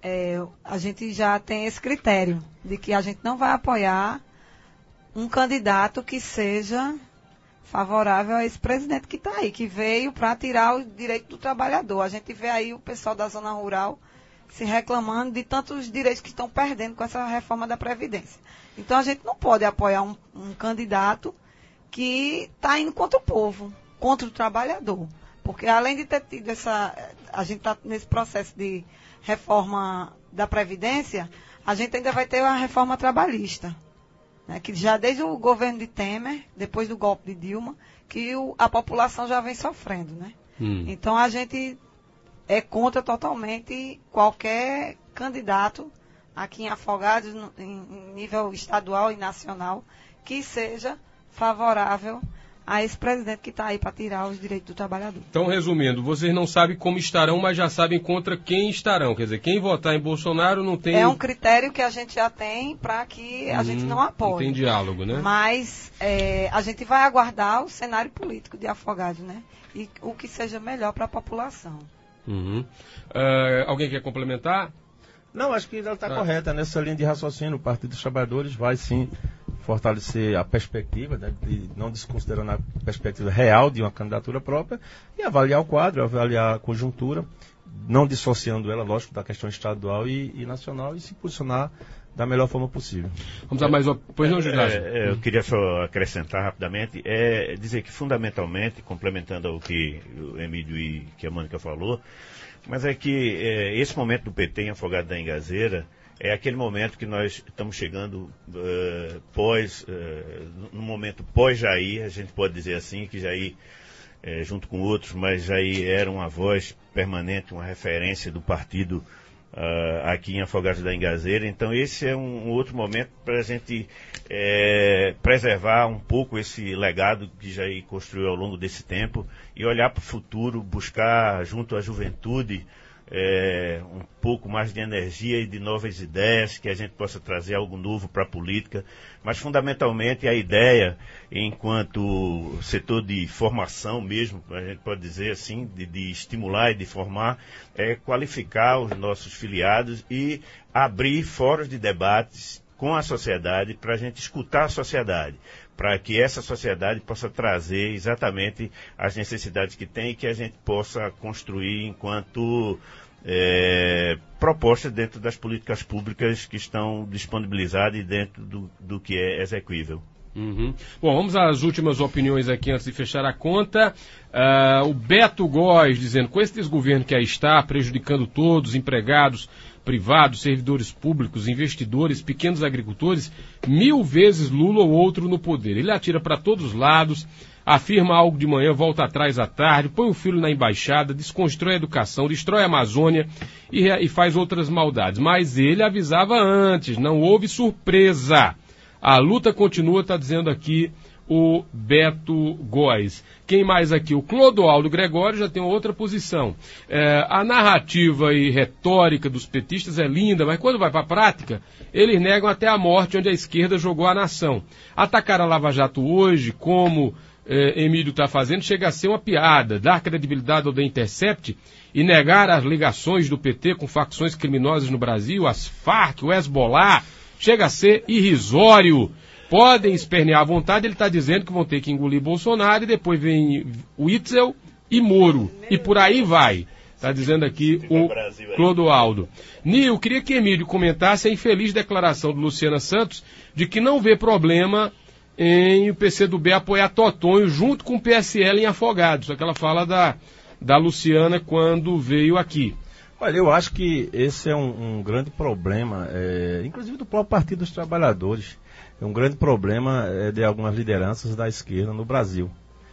a gente já tem esse critério de que a gente não vai apoiar um candidato que seja favorável a esse presidente que está aí, que veio para tirar o direito do trabalhador. A gente vê aí o pessoal da zona rural se reclamando de tantos direitos que estão perdendo com essa reforma da Previdência. Então a gente não pode apoiar um candidato que está indo contra o povo, contra o trabalhador. Porque além de ter tido a gente está nesse processo de reforma da Previdência, a gente ainda vai ter a reforma trabalhista, né, que já desde o governo de Temer, depois do golpe de Dilma, que a população já vem sofrendo, né? Então a gente é contra totalmente qualquer candidato aqui em Afogados, em nível estadual e nacional, que seja favorável a esse presidente que está aí para tirar os direitos do trabalhador. Então, resumindo, vocês não sabem como estarão, mas já sabem contra quem estarão. Quer dizer, quem votar em Bolsonaro não tem... É um critério que a gente já tem para que a gente não apoie. Não tem diálogo, né? Mas a gente vai aguardar o cenário político de Afogados, né? E o que seja melhor para a população. Alguém quer complementar? Não, acho que ela está correta nessa linha de raciocínio. O Partido dos Trabalhadores vai sim fortalecer a perspectiva, né, não desconsiderando a perspectiva real de uma candidatura própria, e avaliar o quadro, avaliar a conjuntura, não dissociando ela, lógico, da questão estadual e nacional, e se posicionar da melhor forma possível. Vamos a mais uma... Pois não, Gilásio? Eu queria só acrescentar rapidamente, dizer que fundamentalmente, complementando ao que o Emílio e que a Mônica falou, mas é que esse momento do PT em Afogados da Ingazeira é aquele momento que nós estamos chegando no momento pós-Jair, a gente pode dizer assim, que Jair, junto com outros, mas Jair era uma voz permanente, uma referência do partido aqui em Afogados da Ingazeira. Então esse é um outro momento para a gente preservar um pouco esse legado que Jair construiu ao longo desse tempo e olhar para o futuro, buscar junto à juventude um pouco mais de energia e de novas ideias, que a gente possa trazer algo novo para a política, mas fundamentalmente a ideia, enquanto setor de formação mesmo, a gente pode dizer assim, de estimular e de formar, é qualificar os nossos filiados e abrir fóruns de debates com a sociedade, para a gente escutar a sociedade, para que essa sociedade possa trazer exatamente as necessidades que tem e que a gente possa construir enquanto propostas dentro das políticas públicas que estão disponibilizadas e dentro do que é execuível. Uhum. Bom, vamos às últimas opiniões aqui antes de fechar a conta. O Beto Góes dizendo, com esse desgoverno que aí está, prejudicando todos, empregados privados, servidores públicos, investidores, pequenos agricultores, 1000 vezes Lula ou outro no poder. Ele atira para todos os lados, afirma algo de manhã, volta atrás à tarde, põe o filho na embaixada, desconstrói a educação, destrói a Amazônia e faz outras maldades. Mas ele avisava antes, não houve surpresa. A luta continua, está dizendo aqui o Beto Góes. Quem mais aqui? O Clodoaldo Gregório já tem outra posição. A narrativa e retórica dos petistas é linda, mas quando vai para a prática, eles negam até a morte onde a esquerda jogou a nação. Atacar a Lava Jato hoje, como Emílio está fazendo, chega a ser uma piada. Dar credibilidade ao The Intercept e negar as ligações do PT com facções criminosas no Brasil, as Farc, o Hezbollah, chega a ser irrisório. Podem espernear à vontade, ele está dizendo que vão ter que engolir Bolsonaro e depois vem o Itzel e Moro. E por aí vai. Está dizendo aqui o Clodoaldo. Nil, queria que Emílio comentasse a infeliz declaração do Luciana Santos de que não vê problema em o PCdoB apoiar Totonho junto com o PSL em Afogados. Aquela fala da Luciana quando veio aqui. Olha, eu acho que esse é um grande problema, inclusive do próprio Partido dos Trabalhadores. É um grande problema de algumas lideranças da esquerda no Brasil.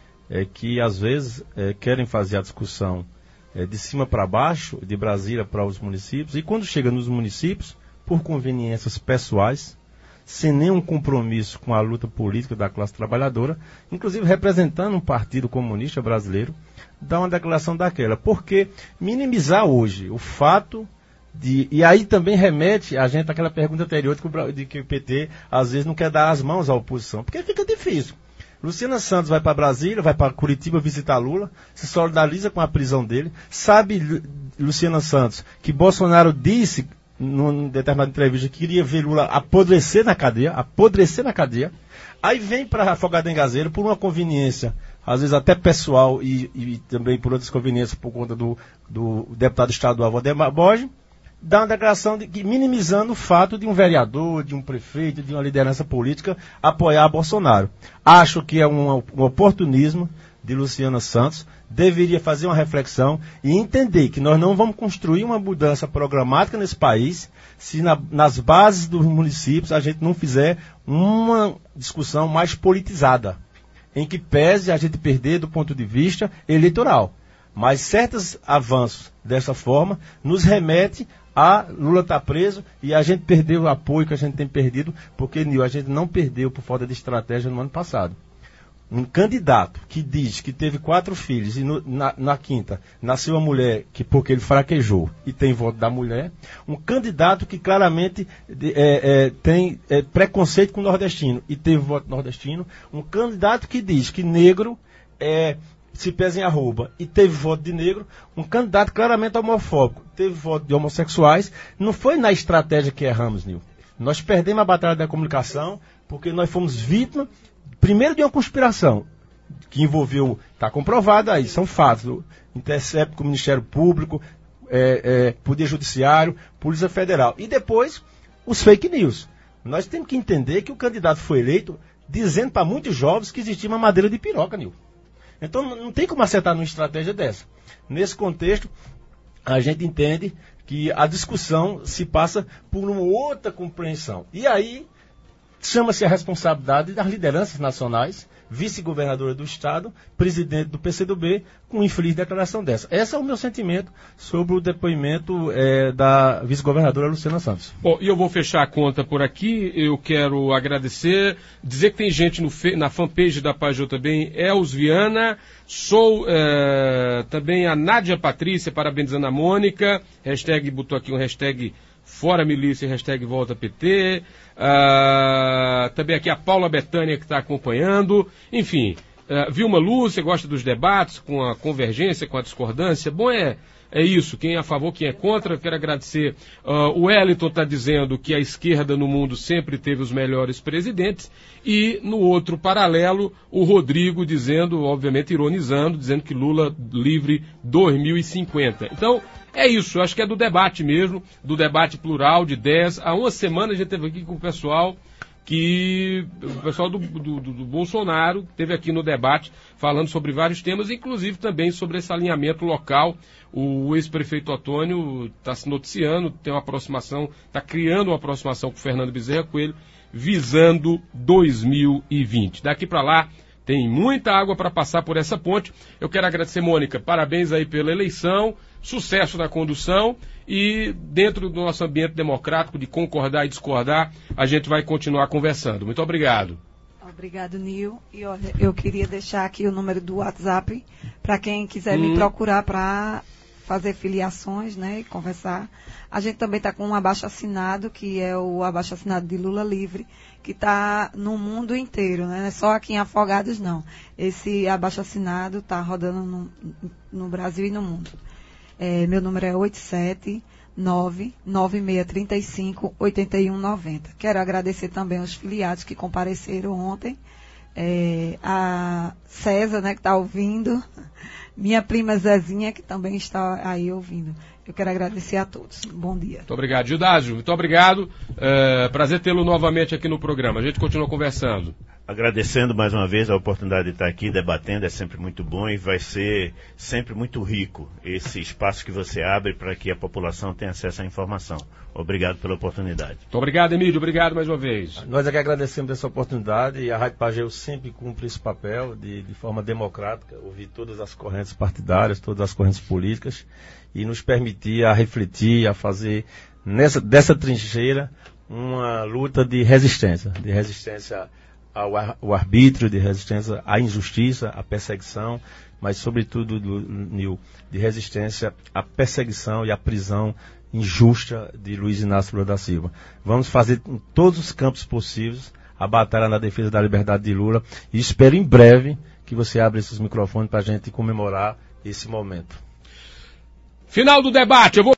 Que às vezes querem fazer a discussão de cima para baixo, de Brasília para os municípios, e quando chega nos municípios, por conveniências pessoais, sem nenhum compromisso com a luta política da classe trabalhadora, inclusive representando um partido comunista brasileiro, dá uma declaração daquela. Porque minimizar hoje o fato e aí também remete a gente àquela pergunta anterior de que o PT às vezes não quer dar as mãos à oposição, porque fica difícil. Luciana Santos vai para Brasília, vai para Curitiba visitar Lula, se solidariza com a prisão dele. Sabe, Luciana Santos, que Bolsonaro disse numa determinada entrevista que queria ver Lula apodrecer na cadeia. Aí vem para Afogado em Gazeira por uma conveniência, às vezes até pessoal e também por outras conveniências por conta do deputado estadual Valdemar Borges, dá uma declaração minimizando o fato de um vereador, de um prefeito, de uma liderança política apoiar Bolsonaro. Acho que é um oportunismo de Luciana Santos, deveria fazer uma reflexão e entender que nós não vamos construir uma mudança programática nesse país se nas bases dos municípios a gente não fizer uma discussão mais politizada, em que pese a gente perder do ponto de vista eleitoral. Mas certos avanços dessa forma nos remete a Lula estar preso e a gente perdeu o apoio que a gente tem perdido, porque a gente não perdeu por falta de estratégia no ano passado. Um candidato que diz que teve 4 filhos e na quinta nasceu uma mulher porque ele fraquejou e tem voto da mulher. Um candidato que claramente tem preconceito com o nordestino e teve voto nordestino. Um candidato que diz que negro se pesa em arroba e teve voto de negro. Um candidato claramente homofóbico, teve voto de homossexuais. Não foi na estratégia que erramos, Nil. Nós perdemos a batalha da comunicação porque nós fomos vítimas primeiro de uma conspiração que envolveu, está comprovado aí, são fatos, o Intercept com o Ministério Público, Poder Judiciário, Polícia Federal. E depois, os fake news. Nós temos que entender que o candidato foi eleito dizendo para muitos jovens que existia uma madeira de piroca, Nil. Então não tem como acertar numa estratégia dessa. Nesse contexto, a gente entende que a discussão se passa por uma outra compreensão. E aí chama-se a responsabilidade das lideranças nacionais, vice-governadora do Estado, presidente do PCdoB, com infeliz declaração dessa. Esse é o meu sentimento sobre o depoimento da vice-governadora Luciana Santos. Bom, e eu vou fechar a conta por aqui. Eu quero agradecer, dizer que tem gente na fanpage da Pajô também, Els Viana, também a Nádia Patrícia, parabenizando a Mônica, botou aqui um hashtag Fora Milícia, hashtag Volta PT, também aqui a Paula Betânia que está acompanhando, enfim, Vilma Lúcia gosta dos debates, com a convergência, com a discordância. Bom, é isso, quem é a favor, quem é contra. Quero agradecer. O Wellington está dizendo que a esquerda no mundo sempre teve os melhores presidentes. E no outro paralelo, o Rodrigo dizendo, obviamente ironizando, dizendo que Lula livre 2050. Então, é isso, acho que é do debate mesmo, do debate plural de 10. Há uma semana a gente esteve aqui com o pessoal do Bolsonaro, esteve aqui no debate falando sobre vários temas, inclusive também sobre esse alinhamento local. O ex-prefeito Otônio está se noticiando, tem uma aproximação, está criando uma aproximação com o Fernando Bezerra Coelho, visando 2020. Daqui para lá tem muita água para passar por essa ponte. Eu quero agradecer, Mônica, parabéns aí pela eleição, sucesso na condução e dentro do nosso ambiente democrático de concordar e discordar, a gente vai continuar conversando. Muito obrigado. Obrigado, Nil. E olha, eu queria deixar aqui o número do WhatsApp para quem quiser me procurar para fazer filiações, né, e conversar. A gente também está com um abaixo-assinado, que é o abaixo-assinado de Lula Livre, que está no mundo inteiro, né? Não é só aqui em Afogados, não. Esse abaixo-assinado está rodando no Brasil e no mundo. Meu número é 879-9635-8190. Quero agradecer também aos filiados que compareceram ontem. A César, né, que está ouvindo. Minha prima Zezinha, que também está aí ouvindo. Eu quero agradecer a todos. Bom dia. Muito obrigado. Gildásio, muito obrigado. Prazer tê-lo novamente aqui no programa. A gente continua conversando. Agradecendo mais uma vez a oportunidade de estar aqui debatendo, é sempre muito bom e vai ser sempre muito rico esse espaço que você abre para que a população tenha acesso à informação. Obrigado pela oportunidade. Muito obrigado, Emílio. Obrigado mais uma vez. Nós é que agradecemos essa oportunidade e a Rádio Pageu sempre cumpre esse papel de forma democrática, ouvir todas as correntes partidárias, todas as correntes políticas e nos permitir a refletir, a fazer dessa trincheira uma luta de resistência ao arbítrio, de resistência à injustiça, à perseguição, mas sobretudo, Nil, de resistência à perseguição e à prisão injusta de Luiz Inácio Lula da Silva. Vamos fazer em todos os campos possíveis a batalha na defesa da liberdade de Lula e espero em breve que você abra esses microfones para a gente comemorar esse momento. Final do debate. Eu vou